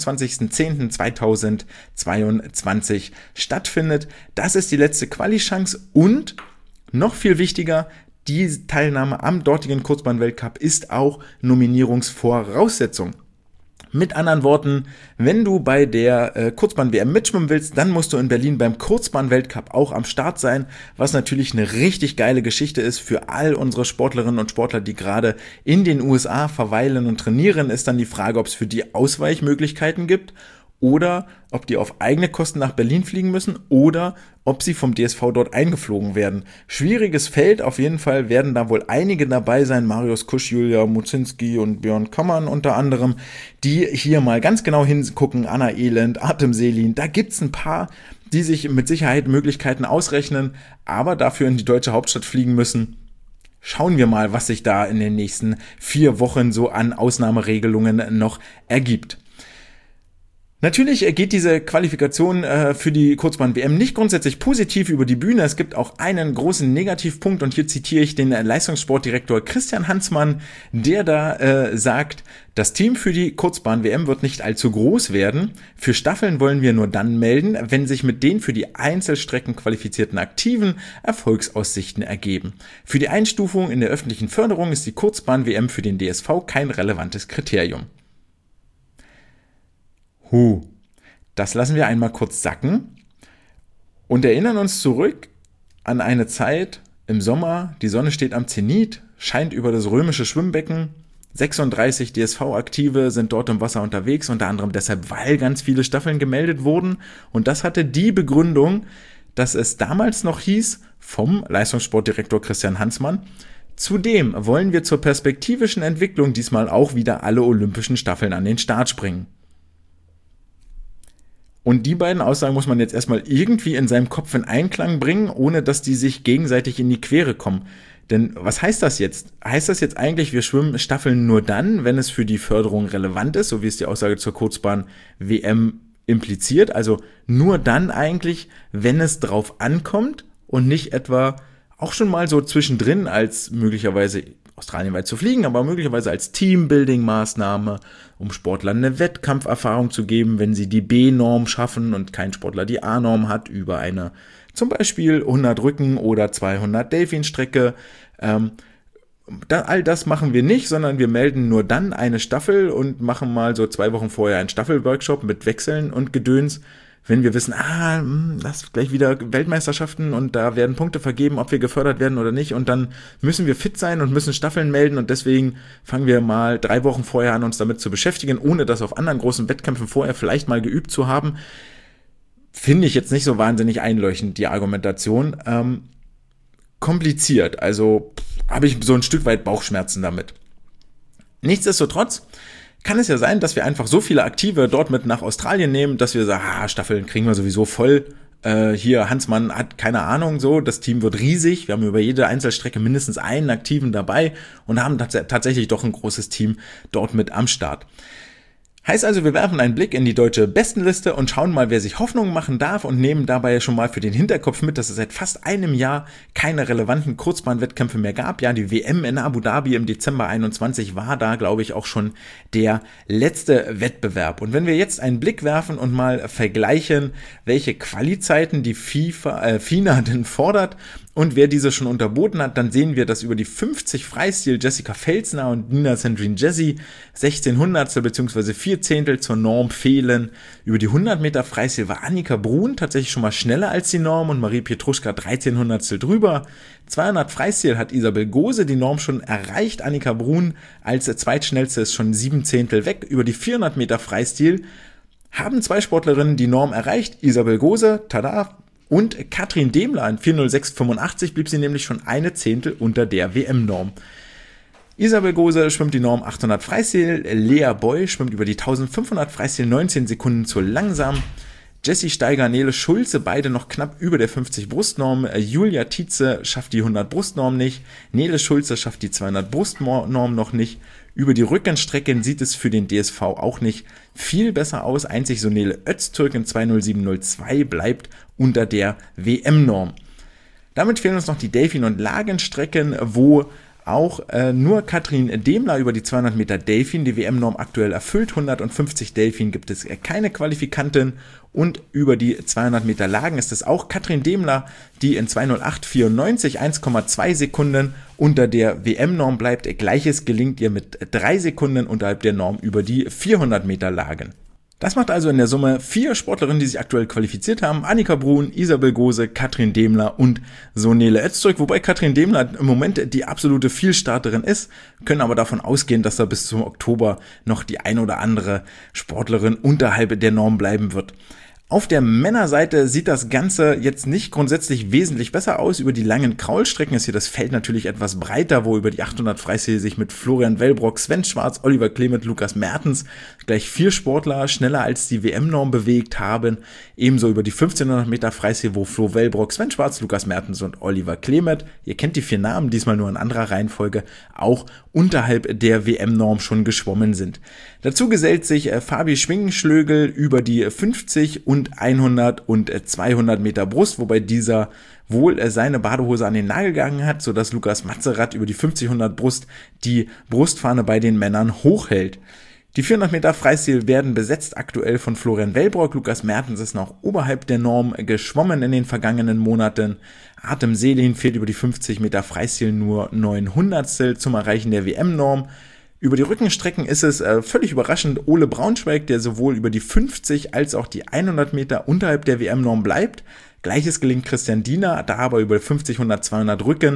S1: 23.10.2022 stattfindet. Das ist die letzte Quali-Chance und noch viel wichtiger, die Teilnahme am dortigen Kurzbahn-Weltcup ist auch Nominierungsvoraussetzung. Mit anderen Worten, wenn du bei der Kurzbahn-WM mitschwimmen willst, dann musst du in Berlin beim Kurzbahn-Weltcup auch am Start sein, was natürlich eine richtig geile Geschichte ist für all unsere Sportlerinnen und Sportler, die gerade in den USA verweilen und trainieren. Ist dann die Frage, ob es für die Ausweichmöglichkeiten gibt oder ob die auf eigene Kosten nach Berlin fliegen müssen oder ob sie vom DSV dort eingeflogen werden. Schwieriges Feld, auf jeden Fall werden da wohl einige dabei sein, Marius Kusch, Julia Muzinski und Björn Kammern unter anderem, die hier mal ganz genau hingucken, Anna Elend, Artem Selin, da gibt's ein paar, die sich mit Sicherheit Möglichkeiten ausrechnen, aber dafür in die deutsche Hauptstadt fliegen müssen. Schauen wir mal, was sich da in den nächsten 4 Wochen so an Ausnahmeregelungen noch ergibt. Natürlich geht diese Qualifikation für die Kurzbahn-WM nicht grundsätzlich positiv über die Bühne. Es gibt auch einen großen Negativpunkt und hier zitiere ich den Leistungssportdirektor Christian Hansmann, der da sagt, das Team für die Kurzbahn-WM wird nicht allzu groß werden. Für Staffeln wollen wir nur dann melden, wenn sich mit den für die Einzelstrecken qualifizierten Aktiven Erfolgsaussichten ergeben. Für die Einstufung in der öffentlichen Förderung ist die Kurzbahn-WM für den DSV kein relevantes Kriterium. Das lassen wir einmal kurz sacken und erinnern uns zurück an eine Zeit im Sommer, die Sonne steht am Zenit, scheint über das römische Schwimmbecken, 36 DSV-Aktive sind dort im Wasser unterwegs, unter anderem deshalb, weil ganz viele Staffeln gemeldet wurden und das hatte die Begründung, dass es damals noch hieß, vom Leistungssportdirektor Christian Hansmann, zudem wollen wir zur perspektivischen Entwicklung diesmal auch wieder alle olympischen Staffeln an den Start springen. Und die beiden Aussagen muss man jetzt erstmal irgendwie in seinem Kopf in Einklang bringen, ohne dass die sich gegenseitig in die Quere kommen. Denn was heißt das jetzt? Heißt das jetzt eigentlich, wir schwimmen Staffeln nur dann, wenn es für die Förderung relevant ist, so wie es die Aussage zur Kurzbahn-WM impliziert? Also nur dann eigentlich, wenn es drauf ankommt und nicht etwa auch schon mal so zwischendrin als möglicherweise australienweit zu fliegen, aber möglicherweise als Teambuilding-Maßnahme, um Sportlern eine Wettkampferfahrung zu geben, wenn sie die B-Norm schaffen und kein Sportler die A-Norm hat, über eine zum Beispiel 100 Rücken oder 200 Delfinstrecke. All das machen wir nicht, sondern wir melden nur dann eine Staffel und machen mal so 2 Wochen vorher einen Staffelworkshop mit Wechseln und Gedöns, wenn wir wissen, das ist gleich wieder Weltmeisterschaften und da werden Punkte vergeben, ob wir gefördert werden oder nicht und dann müssen wir fit sein und müssen Staffeln melden und deswegen fangen wir mal 3 Wochen vorher an, uns damit zu beschäftigen, ohne das auf anderen großen Wettkämpfen vorher vielleicht mal geübt zu haben. Finde ich jetzt nicht so wahnsinnig einleuchtend, die Argumentation. Kompliziert, also habe ich so ein Stück weit Bauchschmerzen damit. Nichtsdestotrotz kann es ja sein, dass wir einfach so viele Aktive dort mit nach Australien nehmen, dass wir sagen, Staffeln kriegen wir sowieso voll. Hier, Hansmann hat keine Ahnung, so, das Team wird riesig. Wir haben über jede Einzelstrecke mindestens einen Aktiven dabei und haben tatsächlich doch ein großes Team dort mit am Start. Heißt also, wir werfen einen Blick in die deutsche Bestenliste und schauen mal, wer sich Hoffnungen machen darf und nehmen dabei schon mal für den Hinterkopf mit, dass es seit fast einem Jahr keine relevanten Kurzbahnwettkämpfe mehr gab. Ja, die WM in Abu Dhabi im Dezember 21 war da, glaube ich, auch schon der letzte Wettbewerb. Und wenn wir jetzt einen Blick werfen und mal vergleichen, welche Quali-Zeiten die FINA denn fordert und wer diese schon unterboten hat, dann sehen wir, dass über die 50 Freistil Jessica Felsner und Nina Sandrine Jessy 16 Hundertstel bzw. 4 Zehntel zur Norm fehlen. Über die 100 Meter Freistil war Annika Brun tatsächlich schon mal schneller als die Norm und Marie Pietruschka 13 Hundertstel drüber. 200 Freistil hat Isabel Gose die Norm schon erreicht. Annika Brun als zweitschnellste ist schon 7 Zehntel weg. Über die 400 Meter Freistil haben 2 Sportlerinnen die Norm erreicht. Isabel Gose, tada, und Katrin Demler in 4:06:85 blieb sie nämlich schon 1 Zehntel unter der WM-Norm. Isabel Gose schwimmt die Norm 800 Freistil, Lea Boy schwimmt über die 1500 Freistil 19 Sekunden zu langsam. Jessie Steiger, Nele Schulze, beide noch knapp über der 50 Brustnorm. Julia Tietze schafft die 100 Brustnorm nicht. Nele Schulze schafft die 200 Brustnorm noch nicht. Über die Rückenstrecken sieht es für den DSV auch nicht viel besser aus. Einzig so Nele Öztürk in 2:07:02 bleibt unter der WM-Norm. Damit fehlen uns noch die Delfin- und Lagenstrecken, wo auch nur Katrin Demler über die 200 Meter Delfin die WM-Norm aktuell erfüllt. 150 Delfin gibt es keine Qualifikantin und über die 200 Meter Lagen ist es auch Katrin Demler, die in 2:08:94 1,2 Sekunden unter der WM-Norm bleibt. Gleiches gelingt ihr mit 3 Sekunden unterhalb der Norm über die 400 Meter Lagen. Das macht also in der Summe 4 Sportlerinnen, die sich aktuell qualifiziert haben. Annika Brun, Isabel Gose, Katrin Demler und Sonele Öztürk. Wobei Katrin Demler im Moment die absolute Vielstarterin ist, können aber davon ausgehen, dass da bis zum Oktober noch die ein oder andere Sportlerin unterhalb der Norm bleiben wird. Auf der Männerseite sieht das Ganze jetzt nicht grundsätzlich wesentlich besser aus. Über die langen Kraulstrecken ist hier das Feld natürlich etwas breiter, wo über die 800 Freistil sich mit Florian Wellbrock, Sven Schwarz, Oliver Clement, Lukas Mertens gleich 4 Sportler schneller als die WM-Norm bewegt haben. Ebenso über die 1500 Meter Freistil, wo Flo Wellbrock, Sven Schwarz, Lukas Mertens und Oliver Clement, ihr kennt die 4 Namen, diesmal nur in anderer Reihenfolge, auch unterhalb der WM-Norm schon geschwommen sind. Dazu gesellt sich Fabi Schwingenschlögel über die 50 und 100 und 200 Meter Brust, wobei dieser wohl seine Badehose an den Nagel gegangen hat, sodass Lukas Matzerath über die 50-100 Brust die Brustfahne bei den Männern hochhält. Die 400 Meter Freistil werden besetzt aktuell von Florian Wellbrock. Lukas Mertens ist noch oberhalb der Norm geschwommen in den vergangenen Monaten. Artem Selin fehlt über die 50 Meter Freistil nur 900stel zum Erreichen der WM-Norm. Über die Rückenstrecken ist es völlig überraschend Ole Braunschweig, der sowohl über die 50 als auch die 100 Meter unterhalb der WM-Norm bleibt. Gleiches gelingt Christian Diener, da aber über 50, 100, 200 Rücken.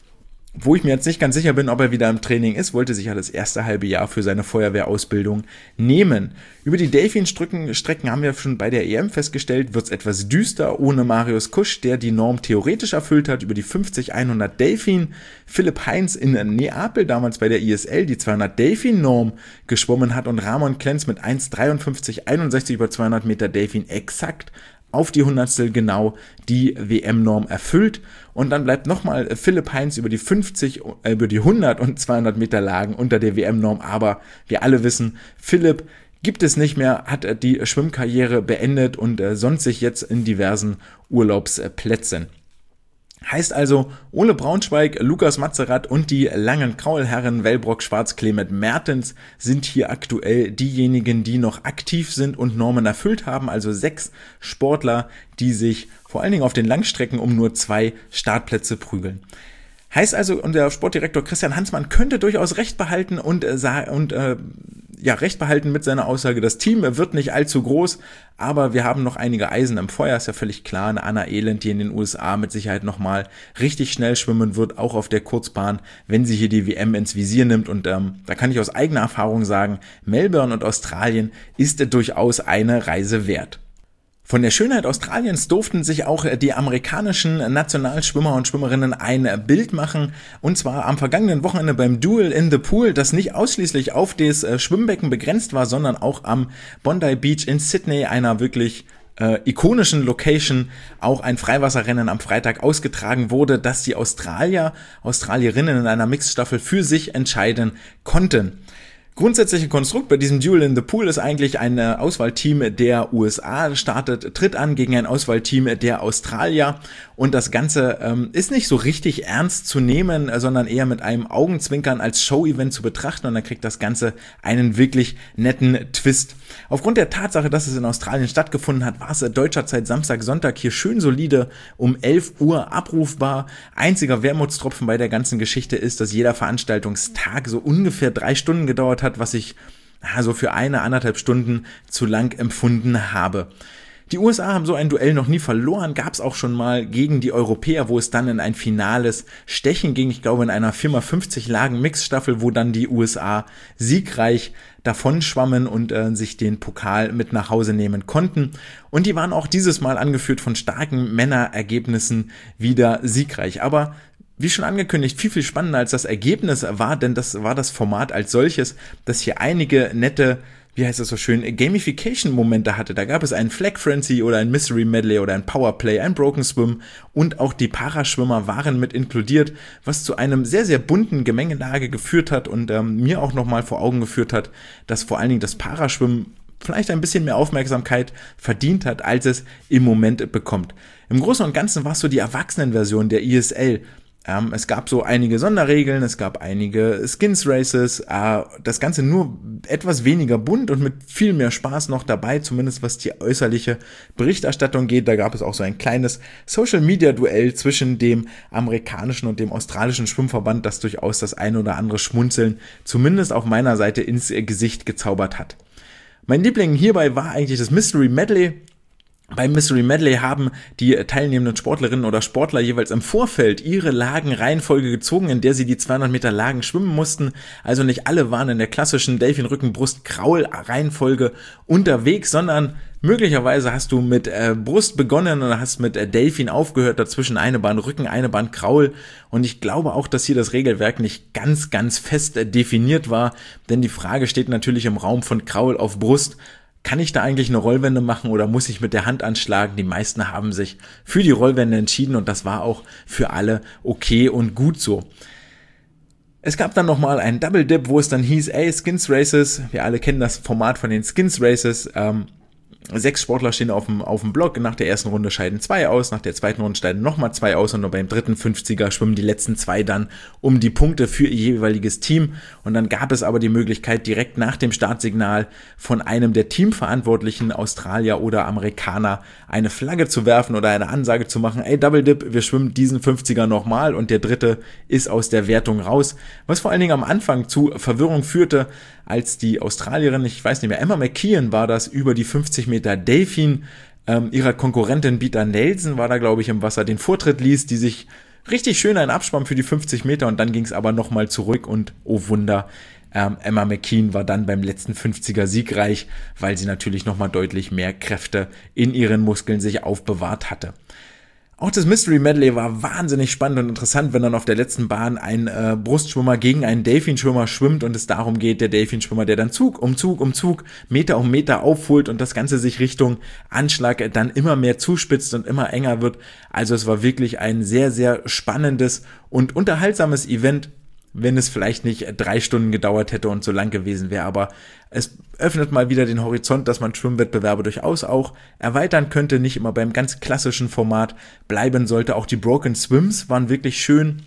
S1: Wo ich mir jetzt nicht ganz sicher bin, ob er wieder im Training ist, wollte sich ja das erste halbe Jahr für seine Feuerwehrausbildung nehmen. Über die Delfin-Strecken haben wir schon bei der EM festgestellt, wird es etwas düster ohne Marius Kusch, der die Norm theoretisch erfüllt hat, über die 50-100 Delfin. Philipp Heinz in Neapel, damals bei der ISL, die 200 Delfin-Norm geschwommen hat und Ramon Klenz mit 1,53,61 über 200 Meter Delfin exakt auf die Hundertstel genau die WM-Norm erfüllt. Und dann bleibt nochmal Philipp Heinz über die 50, über die 100 und 200 Meter Lagen unter der WM-Norm. Aber wir alle wissen, Philipp gibt es nicht mehr, hat die Schwimmkarriere beendet und sonnt sich jetzt in diversen Urlaubsplätzen. Heißt also, Ole Braunschweig, Lukas Matzerath und die langen Kraulherren Wellbrock, Schwarz, Clement, Mertens sind hier aktuell diejenigen, die noch aktiv sind und Normen erfüllt haben. Also 6 Sportler, die sich vor allen Dingen auf den Langstrecken um nur 2 Startplätze prügeln. Heißt also, und der Sportdirektor Christian Hansmann könnte durchaus recht behalten recht behalten mit seiner Aussage, das Team wird nicht allzu groß, aber wir haben noch einige Eisen im Feuer, ist ja völlig klar. Eine Anna Elend, die in den USA mit Sicherheit nochmal richtig schnell schwimmen wird, auch auf der Kurzbahn, wenn sie hier die WM ins Visier nimmt. Und da kann ich aus eigener Erfahrung sagen, Melbourne und Australien ist durchaus eine Reise wert. Von der Schönheit Australiens durften sich auch die amerikanischen Nationalschwimmer und Schwimmerinnen ein Bild machen, und zwar am vergangenen Wochenende beim Duel in the Pool, das nicht ausschließlich auf das Schwimmbecken begrenzt war, sondern auch am Bondi Beach in Sydney, einer wirklich ikonischen Location, auch ein Freiwasserrennen am Freitag ausgetragen wurde, dass die Australierinnen in einer Mixstaffel für sich entscheiden konnten. Grundsätzliche Konstrukt bei diesem Duel in the Pool ist eigentlich ein Auswahlteam der USA tritt an gegen ein Auswahlteam der Australier, und das Ganze ist nicht so richtig ernst zu nehmen, sondern eher mit einem Augenzwinkern als Show-Event zu betrachten, und dann kriegt das Ganze einen wirklich netten Twist. Aufgrund der Tatsache, dass es in Australien stattgefunden hat, war es deutscher Zeit Samstag, Sonntag hier schön solide um 11 Uhr abrufbar. Einziger Wermutstropfen bei der ganzen Geschichte ist, dass jeder Veranstaltungstag so ungefähr 3 Stunden gedauert hat, was ich so für 1,5 Stunden zu lang empfunden habe. Die USA haben so ein Duell noch nie verloren, gab es auch schon mal gegen die Europäer, wo es dann in ein finales Stechen ging, ich glaube in einer 4x50 Lagen Mixstaffel, wo dann die USA siegreich davon schwammen und sich den Pokal mit nach Hause nehmen konnten. Und die waren auch dieses Mal angeführt von starken Männerergebnissen wieder siegreich. Aber wie schon angekündigt, viel, viel spannender als das Ergebnis war, denn das war das Format als solches, das hier einige nette, wie heißt das so schön, Gamification-Momente hatte. Da gab es einen Flag Frenzy oder ein Mystery Medley oder ein Powerplay, ein Broken Swim, und auch die Paraschwimmer waren mit inkludiert, was zu einem sehr, sehr bunten Gemengelage geführt hat und mir auch nochmal vor Augen geführt hat, dass vor allen Dingen das Paraschwimmen vielleicht ein bisschen mehr Aufmerksamkeit verdient hat, als es im Moment bekommt. Im Großen und Ganzen war es so die Erwachsenenversion der ISL. Es gab so einige Sonderregeln, es gab einige Skins Races, das Ganze nur etwas weniger bunt und mit viel mehr Spaß noch dabei, zumindest was die äußerliche Berichterstattung geht. Da gab es auch so ein kleines Social-Media-Duell zwischen dem amerikanischen und dem australischen Schwimmverband, das durchaus das ein oder andere Schmunzeln zumindest auf meiner Seite ins Gesicht gezaubert hat. Mein Liebling hierbei war eigentlich das Mystery Medley. Beim Mystery Medley haben die teilnehmenden Sportlerinnen oder Sportler jeweils im Vorfeld ihre Lagenreihenfolge gezogen, in der sie die 200 Meter Lagen schwimmen mussten. Also nicht alle waren in der klassischen Delfin-Rücken-Brust-Kraul-Reihenfolge unterwegs, sondern möglicherweise hast du mit Brust begonnen oder hast mit Delfin aufgehört, dazwischen eine Bahn Rücken, eine Bahn Kraul. Und ich glaube auch, dass hier das Regelwerk nicht ganz, ganz fest definiert war, denn die Frage steht natürlich im Raum von Kraul auf Brust. Kann ich da eigentlich eine Rollwende machen oder muss ich mit der Hand anschlagen? Die meisten haben sich für die Rollwende entschieden und das war auch für alle okay und gut so. Es gab dann nochmal einen Double Dip, wo es dann hieß, Skins Races, wir alle kennen das Format von den Skins Races, 6 Sportler stehen auf dem Block, nach der ersten Runde scheiden 2 aus, nach der zweiten Runde scheiden nochmal 2 aus und nur beim dritten 50er schwimmen die letzten 2 dann um die Punkte für ihr jeweiliges Team. Und dann gab es aber die Möglichkeit, direkt nach dem Startsignal von einem der Teamverantwortlichen, Australier oder Amerikaner, eine Flagge zu werfen oder eine Ansage zu machen, Double Dip, wir schwimmen diesen 50er nochmal und der dritte ist aus der Wertung raus. Was vor allen Dingen am Anfang zu Verwirrung führte, als die Australierin, ich weiß nicht mehr, Emma McKeon war das, über die 50 Meter Delfin, ihrer Konkurrentin Bita Nelson war da, glaube ich, im Wasser, den Vortritt ließ, die sich richtig schön einen Abspann für die 50 Meter und dann ging es aber nochmal zurück und oh Wunder, Emma McKeon war dann beim letzten 50er siegreich, weil sie natürlich nochmal deutlich mehr Kräfte in ihren Muskeln sich aufbewahrt hatte. Auch das Mystery Medley war wahnsinnig spannend und interessant, wenn dann auf der letzten Bahn ein Brustschwimmer gegen einen Delfinschwimmer schwimmt und es darum geht, der Delfinschwimmer, der dann Zug um Zug, Meter um Meter aufholt und das Ganze sich Richtung Anschlag dann immer mehr zuspitzt und immer enger wird. Also es war wirklich ein sehr, sehr spannendes und unterhaltsames Event, wenn es vielleicht nicht 3 Stunden gedauert hätte und so lang gewesen wäre, aber es öffnet mal wieder den Horizont, dass man Schwimmwettbewerbe durchaus auch erweitern könnte, nicht immer beim ganz klassischen Format bleiben sollte. Auch die Broken Swims waren wirklich schön.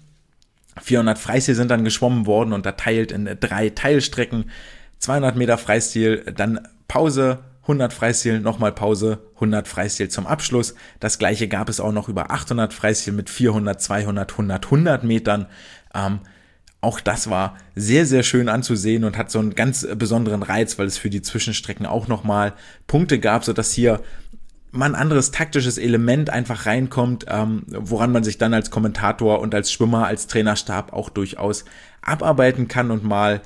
S1: 400 Freistil sind dann geschwommen worden, unterteilt in 3 Teilstrecken, 200 Meter Freistil, dann Pause, 100 Freistil, nochmal Pause, 100 Freistil zum Abschluss. Das gleiche gab es auch noch über 800 Freistil mit 400, 200, 100 Metern. Auch das war sehr, sehr schön anzusehen und hat so einen ganz besonderen Reiz, weil es für die Zwischenstrecken auch nochmal Punkte gab, sodass hier mal ein anderes taktisches Element einfach reinkommt, woran man sich dann als Kommentator und als Schwimmer, als Trainerstab auch durchaus abarbeiten kann und mal,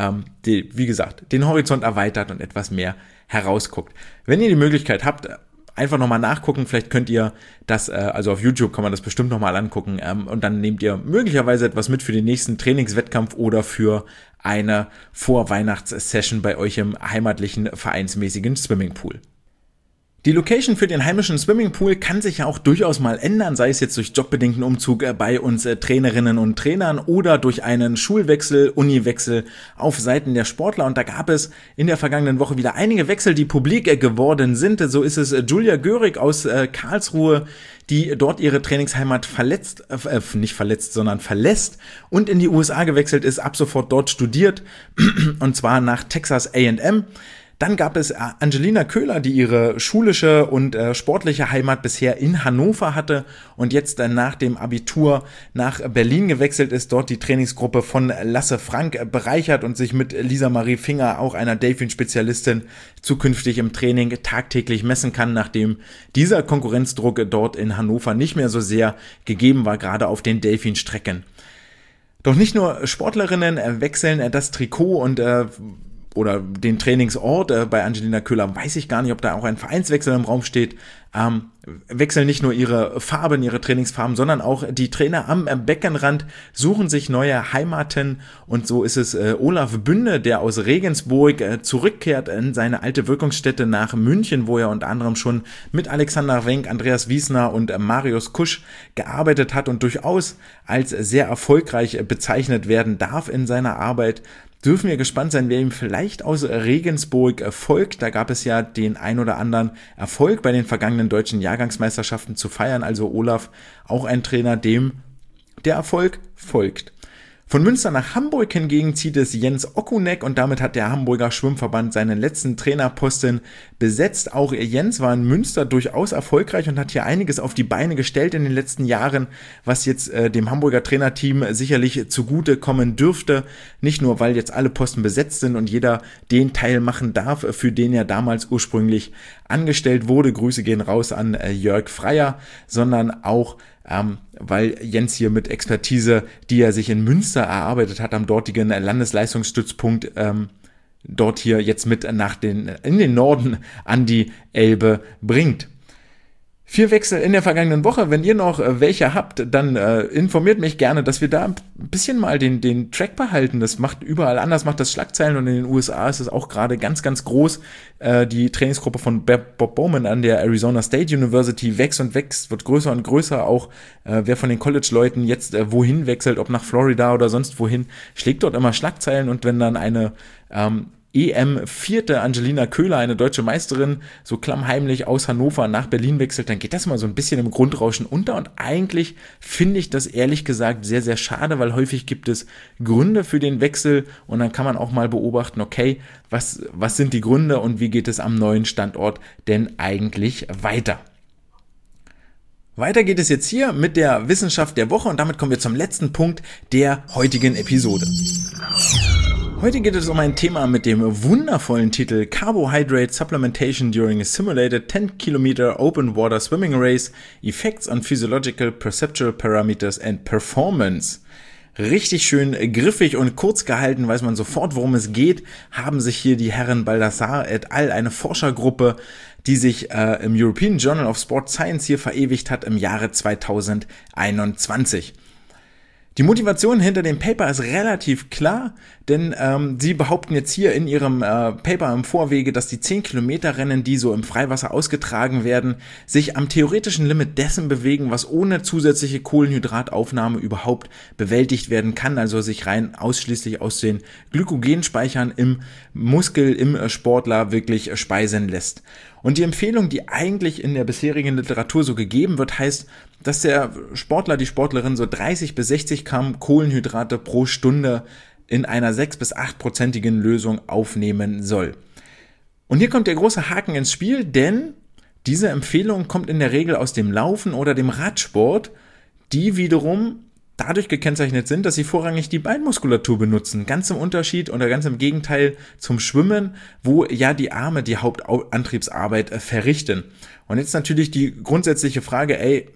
S1: wie gesagt, den Horizont erweitert und etwas mehr herausguckt. Wenn ihr die Möglichkeit habt, einfach nochmal nachgucken, vielleicht könnt ihr das, also auf YouTube kann man das bestimmt nochmal angucken und dann nehmt ihr möglicherweise etwas mit für den nächsten Trainingswettkampf oder für eine Vorweihnachtssession bei euch im heimatlichen vereinsmäßigen Swimmingpool. Die Location für den heimischen Swimmingpool kann sich ja auch durchaus mal ändern, sei es jetzt durch jobbedingten Umzug bei uns Trainerinnen und Trainern oder durch einen Schulwechsel, Uniwechsel auf Seiten der Sportler. Und da gab es in der vergangenen Woche wieder einige Wechsel, die publik geworden sind. So ist es Julia Görig aus Karlsruhe, die dort ihre Trainingsheimat verlässt und in die USA gewechselt ist, ab sofort dort studiert und zwar nach Texas A&M. Dann gab es Angelina Köhler, die ihre schulische und sportliche Heimat bisher in Hannover hatte und jetzt nach dem Abitur nach Berlin gewechselt ist, dort die Trainingsgruppe von Lasse Frank bereichert und sich mit Lisa Marie Finger, auch einer Delfin-Spezialistin, zukünftig im Training tagtäglich messen kann, nachdem dieser Konkurrenzdruck dort in Hannover nicht mehr so sehr gegeben war, gerade auf den Delfin-Strecken. Doch nicht nur Sportlerinnen wechseln das Trikot und oder den Trainingsort, bei Angelina Köhler weiß ich gar nicht, ob da auch ein Vereinswechsel im Raum steht, wechseln nicht nur ihre Farben, ihre Trainingsfarben, sondern auch die Trainer am Beckenrand suchen sich neue Heimaten und so ist es Olaf Bünde, der aus Regensburg zurückkehrt in seine alte Wirkungsstätte nach München, wo er unter anderem schon mit Alexander Wenk, Andreas Wiesner und Marius Kusch gearbeitet hat und durchaus als sehr erfolgreich bezeichnet werden darf in seiner Arbeit. Dürfen wir gespannt sein, wer ihm vielleicht aus Regensburg folgt. Da gab es ja den ein oder anderen Erfolg bei den vergangenen deutschen Jahrgangsmeisterschaften zu feiern. Also Olaf, auch ein Trainer, dem der Erfolg folgt. Von Münster nach Hamburg hingegen zieht es Jens Okunek und damit hat der Hamburger Schwimmverband seinen letzten Trainerposten besetzt. Auch Jens war in Münster durchaus erfolgreich und hat hier einiges auf die Beine gestellt in den letzten Jahren, was jetzt dem Hamburger Trainerteam sicherlich zugute kommen dürfte. Nicht nur, weil jetzt alle Posten besetzt sind und jeder den Teil machen darf, für den er damals ursprünglich angestellt wurde. Grüße gehen raus an Jörg Freier, sondern auch weil Jens hier mit Expertise, die er sich in Münster erarbeitet hat, am dortigen Landesleistungsstützpunkt, dort hier jetzt mit in den Norden an die Elbe bringt. 4 Wechsel in der vergangenen Woche. Wenn ihr noch welche habt, dann informiert mich gerne, dass wir da ein bisschen mal den Track behalten. Das macht überall anders, macht das Schlagzeilen und in den USA ist es auch gerade ganz, ganz groß. Die Trainingsgruppe von Bob Bowman an der Arizona State University wächst und wächst, wird größer und größer. Auch wer von den College-Leuten jetzt wohin wechselt, ob nach Florida oder sonst wohin, schlägt dort immer Schlagzeilen und wenn dann eine EM-Vierte Angelina Köhler, eine deutsche Meisterin, so klammheimlich aus Hannover nach Berlin wechselt, dann geht das mal so ein bisschen im Grundrauschen unter und eigentlich finde ich das ehrlich gesagt sehr, sehr schade, weil häufig gibt es Gründe für den Wechsel und dann kann man auch mal beobachten, okay, was sind die Gründe und wie geht es am neuen Standort denn eigentlich weiter? Weiter geht es jetzt hier mit der Wissenschaft der Woche und damit kommen wir zum letzten Punkt der heutigen Episode. Heute geht es um ein Thema mit dem wundervollen Titel Carbohydrate Supplementation during a Simulated 10 Kilometer Open Water Swimming Race, Effects on Physiological, Perceptual Parameters and Performance. Richtig schön griffig und kurz gehalten, weiß man sofort, worum es geht, haben sich hier die Herren Baldassar et al., eine Forschergruppe, die sich im European Journal of Sport Science hier verewigt hat im Jahre 2021. Die Motivation hinter dem Paper ist relativ klar, denn sie behaupten jetzt hier in ihrem Paper im Vorwege, dass die 10-Kilometer-Rennen, die so im Freiwasser ausgetragen werden, sich am theoretischen Limit dessen bewegen, was ohne zusätzliche Kohlenhydrataufnahme überhaupt bewältigt werden kann, also sich rein ausschließlich aus den Glykogenspeichern im Muskel, im Sportler wirklich speisen lässt. Und die Empfehlung, die eigentlich in der bisherigen Literatur so gegeben wird, heißt, dass der Sportler, die Sportlerin so 30 bis 60 Gramm Kohlenhydrate pro Stunde in einer 6- bis 8-prozentigen Lösung aufnehmen soll. Und hier kommt der große Haken ins Spiel, denn diese Empfehlung kommt in der Regel aus dem Laufen oder dem Radsport, die wiederum dadurch gekennzeichnet sind, dass sie vorrangig die Beinmuskulatur benutzen. Ganz im Unterschied oder ganz im Gegenteil zum Schwimmen, wo ja die Arme die Hauptantriebsarbeit verrichten. Und jetzt natürlich die grundsätzliche Frage,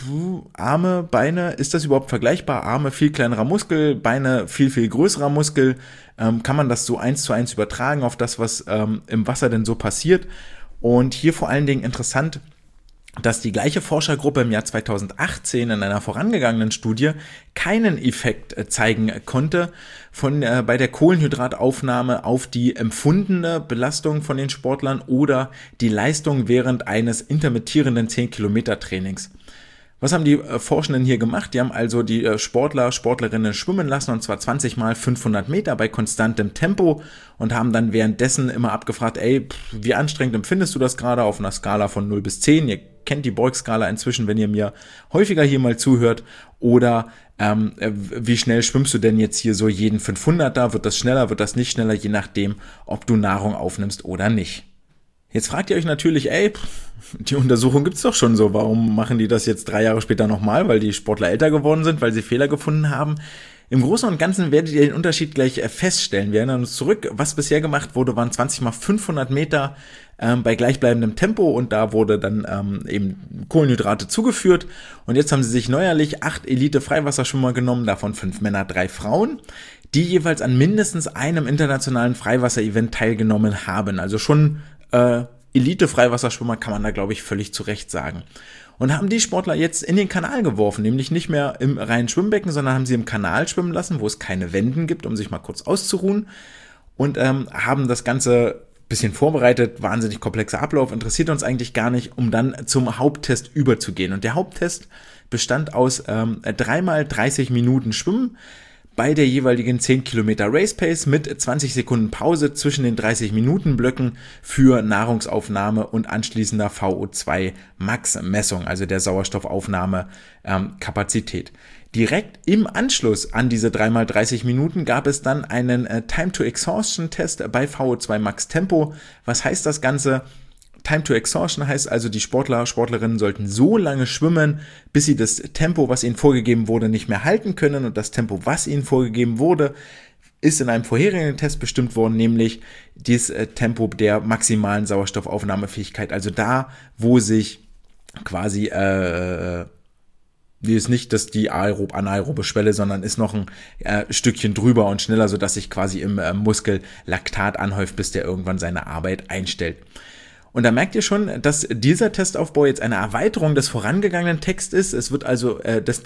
S1: Arme, Beine, ist das überhaupt vergleichbar? Arme viel kleinerer Muskel, Beine viel, viel größerer Muskel. Kann man das so 1:1 übertragen auf das, was im Wasser denn so passiert? Und hier vor allen Dingen interessant, dass die gleiche Forschergruppe im Jahr 2018 in einer vorangegangenen Studie keinen Effekt zeigen konnte bei der Kohlenhydrataufnahme auf die empfundene Belastung von den Sportlern oder die Leistung während eines intermittierenden 10-Kilometer-Trainings. Was haben die Forschenden hier gemacht? Die haben also die Sportlerinnen schwimmen lassen und zwar 20 mal 500 Meter bei konstantem Tempo und haben dann währenddessen immer abgefragt, wie anstrengend empfindest du das gerade auf einer Skala von 0 bis 10? Ihr kennt die Borg-Skala inzwischen, wenn ihr mir häufiger hier mal zuhört. Oder wie schnell schwimmst du denn jetzt hier so jeden 500er? Wird das schneller, wird das nicht schneller, je nachdem, ob du Nahrung aufnimmst oder nicht. Jetzt fragt ihr euch natürlich, die Untersuchung gibt's doch schon so, warum machen die das jetzt 3 Jahre später nochmal, weil die Sportler älter geworden sind, weil sie Fehler gefunden haben? Im Großen und Ganzen werdet ihr den Unterschied gleich feststellen. Wir erinnern uns zurück, was bisher gemacht wurde, waren 20 mal 500 Meter bei gleichbleibendem Tempo und da wurde dann eben Kohlenhydrate zugeführt und jetzt haben sie sich neuerlich 8 Elite-Freiwasserschwimmer genommen, davon 5 Männer, 3 Frauen, die jeweils an mindestens einem internationalen Freiwasser-Event teilgenommen haben, also schon Elite-Freiwasserschwimmer kann man da, glaube ich, völlig zu Recht sagen. Und haben die Sportler jetzt in den Kanal geworfen, nämlich nicht mehr im reinen Schwimmbecken, sondern haben sie im Kanal schwimmen lassen, wo es keine Wenden gibt, um sich mal kurz auszuruhen und haben das Ganze bisschen vorbereitet, wahnsinnig komplexer Ablauf, interessiert uns eigentlich gar nicht, um dann zum Haupttest überzugehen. Und der Haupttest bestand aus 3 mal 30 Minuten Schwimmen, bei der jeweiligen 10 Kilometer Race Pace mit 20 Sekunden Pause zwischen den 30 Minuten Blöcken für Nahrungsaufnahme und anschließender VO2 Max Messung, also der Sauerstoffaufnahmekapazität. Direkt im Anschluss an diese 3x30 Minuten gab es dann einen Time-to-Exhaustion-Test bei VO2 Max Tempo. Was heißt das Ganze? Time to Exhaustion heißt also, die Sportlerinnen sollten so lange schwimmen, bis sie das Tempo, was ihnen vorgegeben wurde, nicht mehr halten können. Und das Tempo, was ihnen vorgegeben wurde, ist in einem vorherigen Test bestimmt worden, nämlich das Tempo der maximalen Sauerstoffaufnahmefähigkeit. Also da, wo sich quasi, die ist nicht die anaerobe Schwelle, sondern ist noch ein Stückchen drüber und schneller, sodass sich quasi im Muskel Laktat anhäuft, bis der irgendwann seine Arbeit einstellt. Und da merkt ihr schon, dass dieser Testaufbau jetzt eine Erweiterung des vorangegangenen Texts ist. Es wird also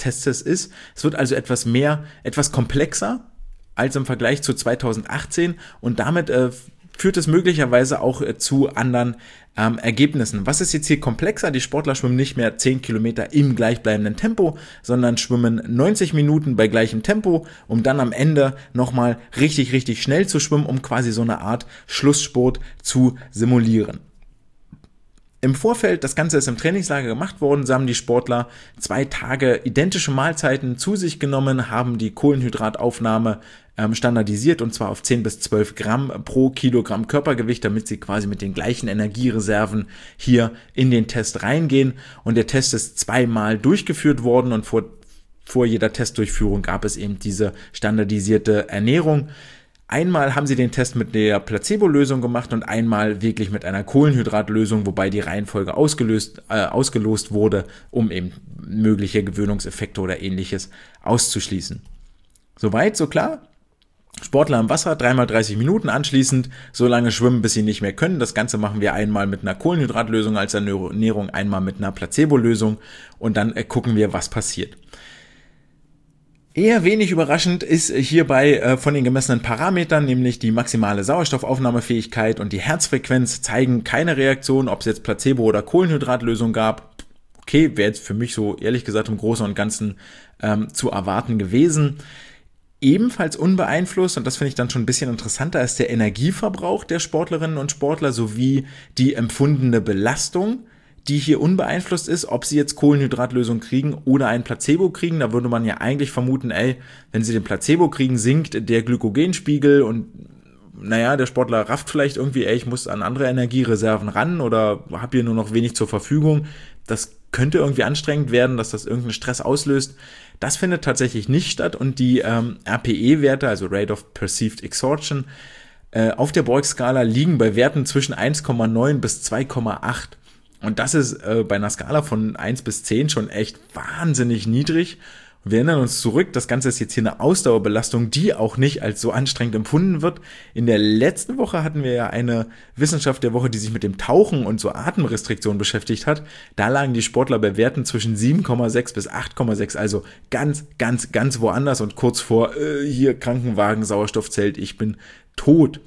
S1: etwas komplexer als im Vergleich zu 2018 und damit führt es möglicherweise auch zu anderen Ergebnissen. Was ist jetzt hier komplexer? Die Sportler schwimmen nicht mehr 10 Kilometer im gleichbleibenden Tempo, sondern schwimmen 90 Minuten bei gleichem Tempo, um dann am Ende nochmal richtig, richtig schnell zu schwimmen, um quasi so eine Art Schlussspurt zu simulieren. Im Vorfeld, das Ganze ist im Trainingslager gemacht worden, so haben die Sportler 2 Tage identische Mahlzeiten zu sich genommen, haben die Kohlenhydrataufnahme standardisiert und zwar auf 10 bis 12 Gramm pro Kilogramm Körpergewicht, damit sie quasi mit den gleichen Energiereserven hier in den Test reingehen. Und der Test ist 2-mal durchgeführt worden und vor jeder Testdurchführung gab es eben diese standardisierte Ernährung. Einmal haben sie den Test mit der Placebo-Lösung gemacht und einmal wirklich mit einer Kohlenhydratlösung, wobei die Reihenfolge ausgelost wurde, um eben mögliche Gewöhnungseffekte oder ähnliches auszuschließen. Soweit, so klar? Sportler im Wasser, 3x30 Minuten anschließend, so lange schwimmen, bis sie nicht mehr können. Das Ganze machen wir einmal mit einer Kohlenhydratlösung als Ernährung, einmal mit einer Placebo-Lösung und dann gucken wir, was passiert. Eher wenig überraschend ist hierbei von den gemessenen Parametern, nämlich die maximale Sauerstoffaufnahmefähigkeit und die Herzfrequenz zeigen keine Reaktion, ob es jetzt Placebo- oder Kohlenhydratlösung gab. Okay, wäre jetzt für mich so ehrlich gesagt im Großen und Ganzen zu erwarten gewesen. Ebenfalls unbeeinflusst, und das finde ich dann schon ein bisschen interessanter, ist der Energieverbrauch der Sportlerinnen und Sportler sowie die empfundene Belastung, die hier unbeeinflusst ist, ob sie jetzt Kohlenhydratlösung kriegen oder ein Placebo kriegen. Da würde man ja eigentlich vermuten, wenn sie den Placebo kriegen, sinkt der Glykogenspiegel und der Sportler rafft vielleicht irgendwie, ich muss an andere Energiereserven ran oder habe hier nur noch wenig zur Verfügung. Das könnte irgendwie anstrengend werden, dass das irgendeinen Stress auslöst. Das findet tatsächlich nicht statt und die RPE-Werte, also Rate of Perceived Exhaustion, auf der Borg-Skala liegen bei Werten zwischen 1,9 bis 2,8. Und das ist bei einer Skala von 1 bis 10 schon echt wahnsinnig niedrig. Wir erinnern uns zurück, das Ganze ist jetzt hier eine Ausdauerbelastung, die auch nicht als so anstrengend empfunden wird. In der letzten Woche hatten wir ja eine Wissenschaft der Woche, die sich mit dem Tauchen und so Atemrestriktionen beschäftigt hat. Da lagen die Sportler bei Werten zwischen 7,6 bis 8,6, also ganz, ganz, ganz woanders und kurz vor hier Krankenwagen, Sauerstoffzelt, ich bin tot.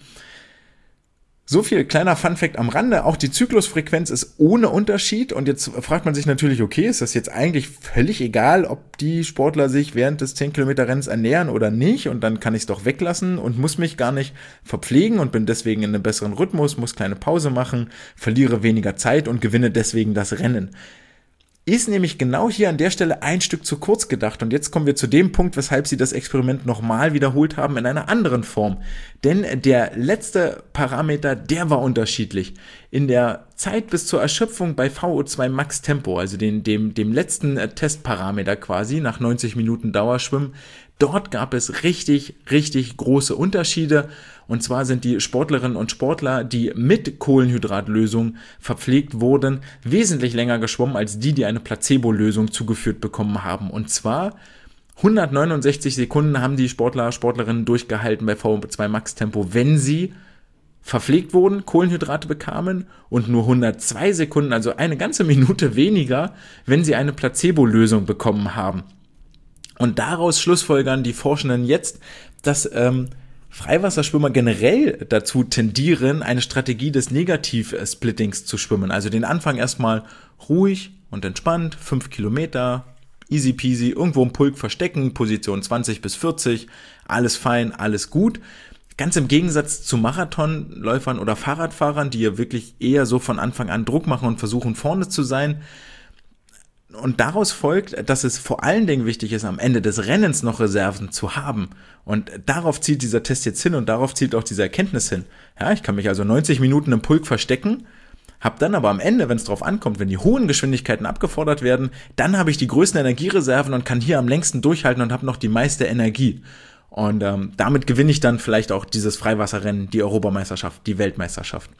S1: So viel kleiner Funfact am Rande, auch die Zyklusfrequenz ist ohne Unterschied und jetzt fragt man sich natürlich, okay, ist das jetzt eigentlich völlig egal, ob die Sportler sich während des 10-Kilometer-Rennens ernähren oder nicht und dann kann ich es doch weglassen und muss mich gar nicht verpflegen und bin deswegen in einem besseren Rhythmus, muss kleine Pause machen, verliere weniger Zeit und gewinne deswegen das Rennen. Ist nämlich genau hier an der Stelle ein Stück zu kurz gedacht. Und jetzt kommen wir zu dem Punkt, weshalb sie das Experiment nochmal wiederholt haben in einer anderen Form. Denn der letzte Parameter, der war unterschiedlich. In der Zeit bis zur Erschöpfung bei VO2 Max Tempo, also dem letzten Testparameter quasi, nach 90 Minuten Dauerschwimmen, dort gab es richtig, richtig große Unterschiede. Und zwar sind die Sportlerinnen und Sportler, die mit Kohlenhydratlösung verpflegt wurden, wesentlich länger geschwommen als die eine Placebo-Lösung zugeführt bekommen haben. Und zwar 169 Sekunden haben die Sportlerinnen durchgehalten bei VO2 Max Tempo, wenn sie verpflegt wurden, Kohlenhydrate bekamen und nur 102 Sekunden, also eine ganze Minute weniger, wenn sie eine Placebo-Lösung bekommen haben. Und daraus schlussfolgern die Forschenden jetzt, dass Freiwasserschwimmer generell dazu tendieren, eine Strategie des Negativ-Splittings zu schwimmen. Also den Anfang erstmal ruhig und entspannt, 5 Kilometer, easy peasy, irgendwo im Pulk verstecken, Position 20 bis 40, alles fein, alles gut. Ganz im Gegensatz zu Marathonläufern oder Fahrradfahrern, die ja wirklich eher so von Anfang an Druck machen und versuchen vorne zu sein. Und daraus folgt, dass es vor allen Dingen wichtig ist, am Ende des Rennens noch Reserven zu haben. Und darauf zielt dieser Test jetzt hin und darauf zielt auch diese Erkenntnis hin. Ja, ich kann mich also 90 Minuten im Pulk verstecken, habe dann aber am Ende, wenn es drauf ankommt, wenn die hohen Geschwindigkeiten abgefordert werden, dann habe ich die größten Energiereserven und kann hier am längsten durchhalten und habe noch die meiste Energie. Und damit gewinne ich dann vielleicht auch dieses Freiwasserrennen, die Europameisterschaft, die Weltmeisterschaft.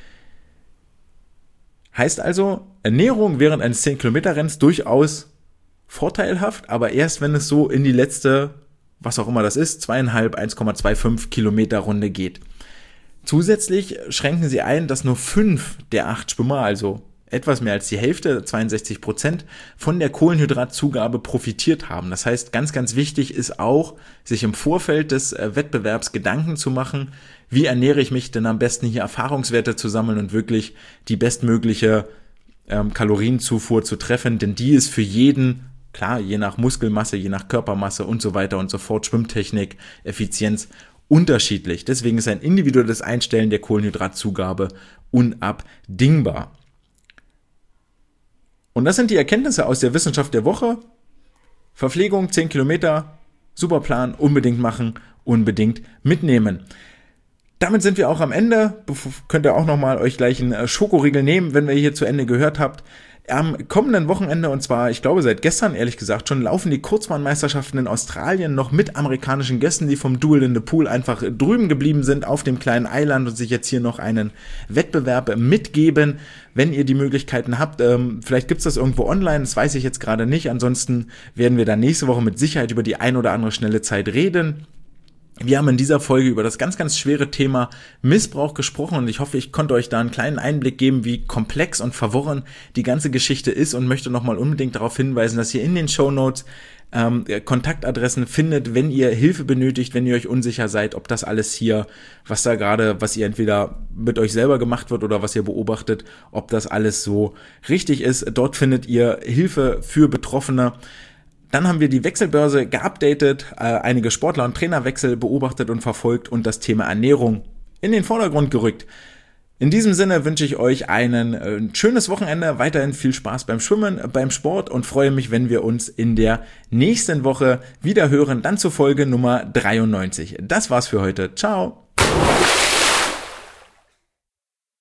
S1: Heißt also, Ernährung während eines 10-Kilometer-Renns durchaus vorteilhaft, aber erst wenn es so in die letzte, was auch immer das ist, 1,25 Kilometer Runde geht. Zusätzlich schränken sie ein, dass nur 5 der 8 Schwimmer, also etwas mehr als die Hälfte, 62%, von der Kohlenhydratzugabe profitiert haben. Das heißt, ganz, ganz wichtig ist auch, sich im Vorfeld des Wettbewerbs Gedanken zu machen, wie ernähre ich mich denn am besten, hier Erfahrungswerte zu sammeln und wirklich die bestmögliche Kalorienzufuhr zu treffen, denn die ist für jeden, klar, je nach Muskelmasse, je nach Körpermasse und so weiter und so fort, Schwimmtechnik, Effizienz, unterschiedlich. Deswegen ist ein individuelles Einstellen der Kohlenhydratzugabe unabdingbar. Und das sind die Erkenntnisse aus der Wissenschaft der Woche. Verpflegung, 10 Kilometer, super Plan, unbedingt machen, unbedingt mitnehmen. Damit sind wir auch am Ende. Könnt ihr auch nochmal euch gleich einen Schokoriegel nehmen, wenn ihr hier zu Ende gehört habt. Am kommenden Wochenende, und zwar, ich glaube seit gestern, ehrlich gesagt, schon laufen die Kurzbahnmeisterschaften in Australien noch mit amerikanischen Gästen, die vom Duel in the Pool einfach drüben geblieben sind auf dem kleinen Eiland und sich jetzt hier noch einen Wettbewerb mitgeben, wenn ihr die Möglichkeiten habt. Vielleicht gibt's das irgendwo online, das weiß ich jetzt gerade nicht. Ansonsten werden wir dann nächste Woche mit Sicherheit über die ein oder andere schnelle Zeit reden. Wir haben in dieser Folge über das ganz, ganz schwere Thema Missbrauch gesprochen und ich hoffe, ich konnte euch da einen kleinen Einblick geben, wie komplex und verworren die ganze Geschichte ist und möchte nochmal unbedingt darauf hinweisen, dass ihr in den Shownotes Kontaktadressen findet, wenn ihr Hilfe benötigt, wenn ihr euch unsicher seid, ob das alles hier, was ihr entweder mit euch selber gemacht wird oder was ihr beobachtet, ob das alles so richtig ist. Dort findet ihr Hilfe für Betroffene. Dann haben wir die Wechselbörse geupdatet, einige Sportler- und Trainerwechsel beobachtet und verfolgt und das Thema Ernährung in den Vordergrund gerückt. In diesem Sinne wünsche ich euch ein schönes Wochenende, weiterhin viel Spaß beim Schwimmen, beim Sport und freue mich, wenn wir uns in der nächsten Woche wieder hören, dann zur Folge Nummer 93. Das war's für heute. Ciao!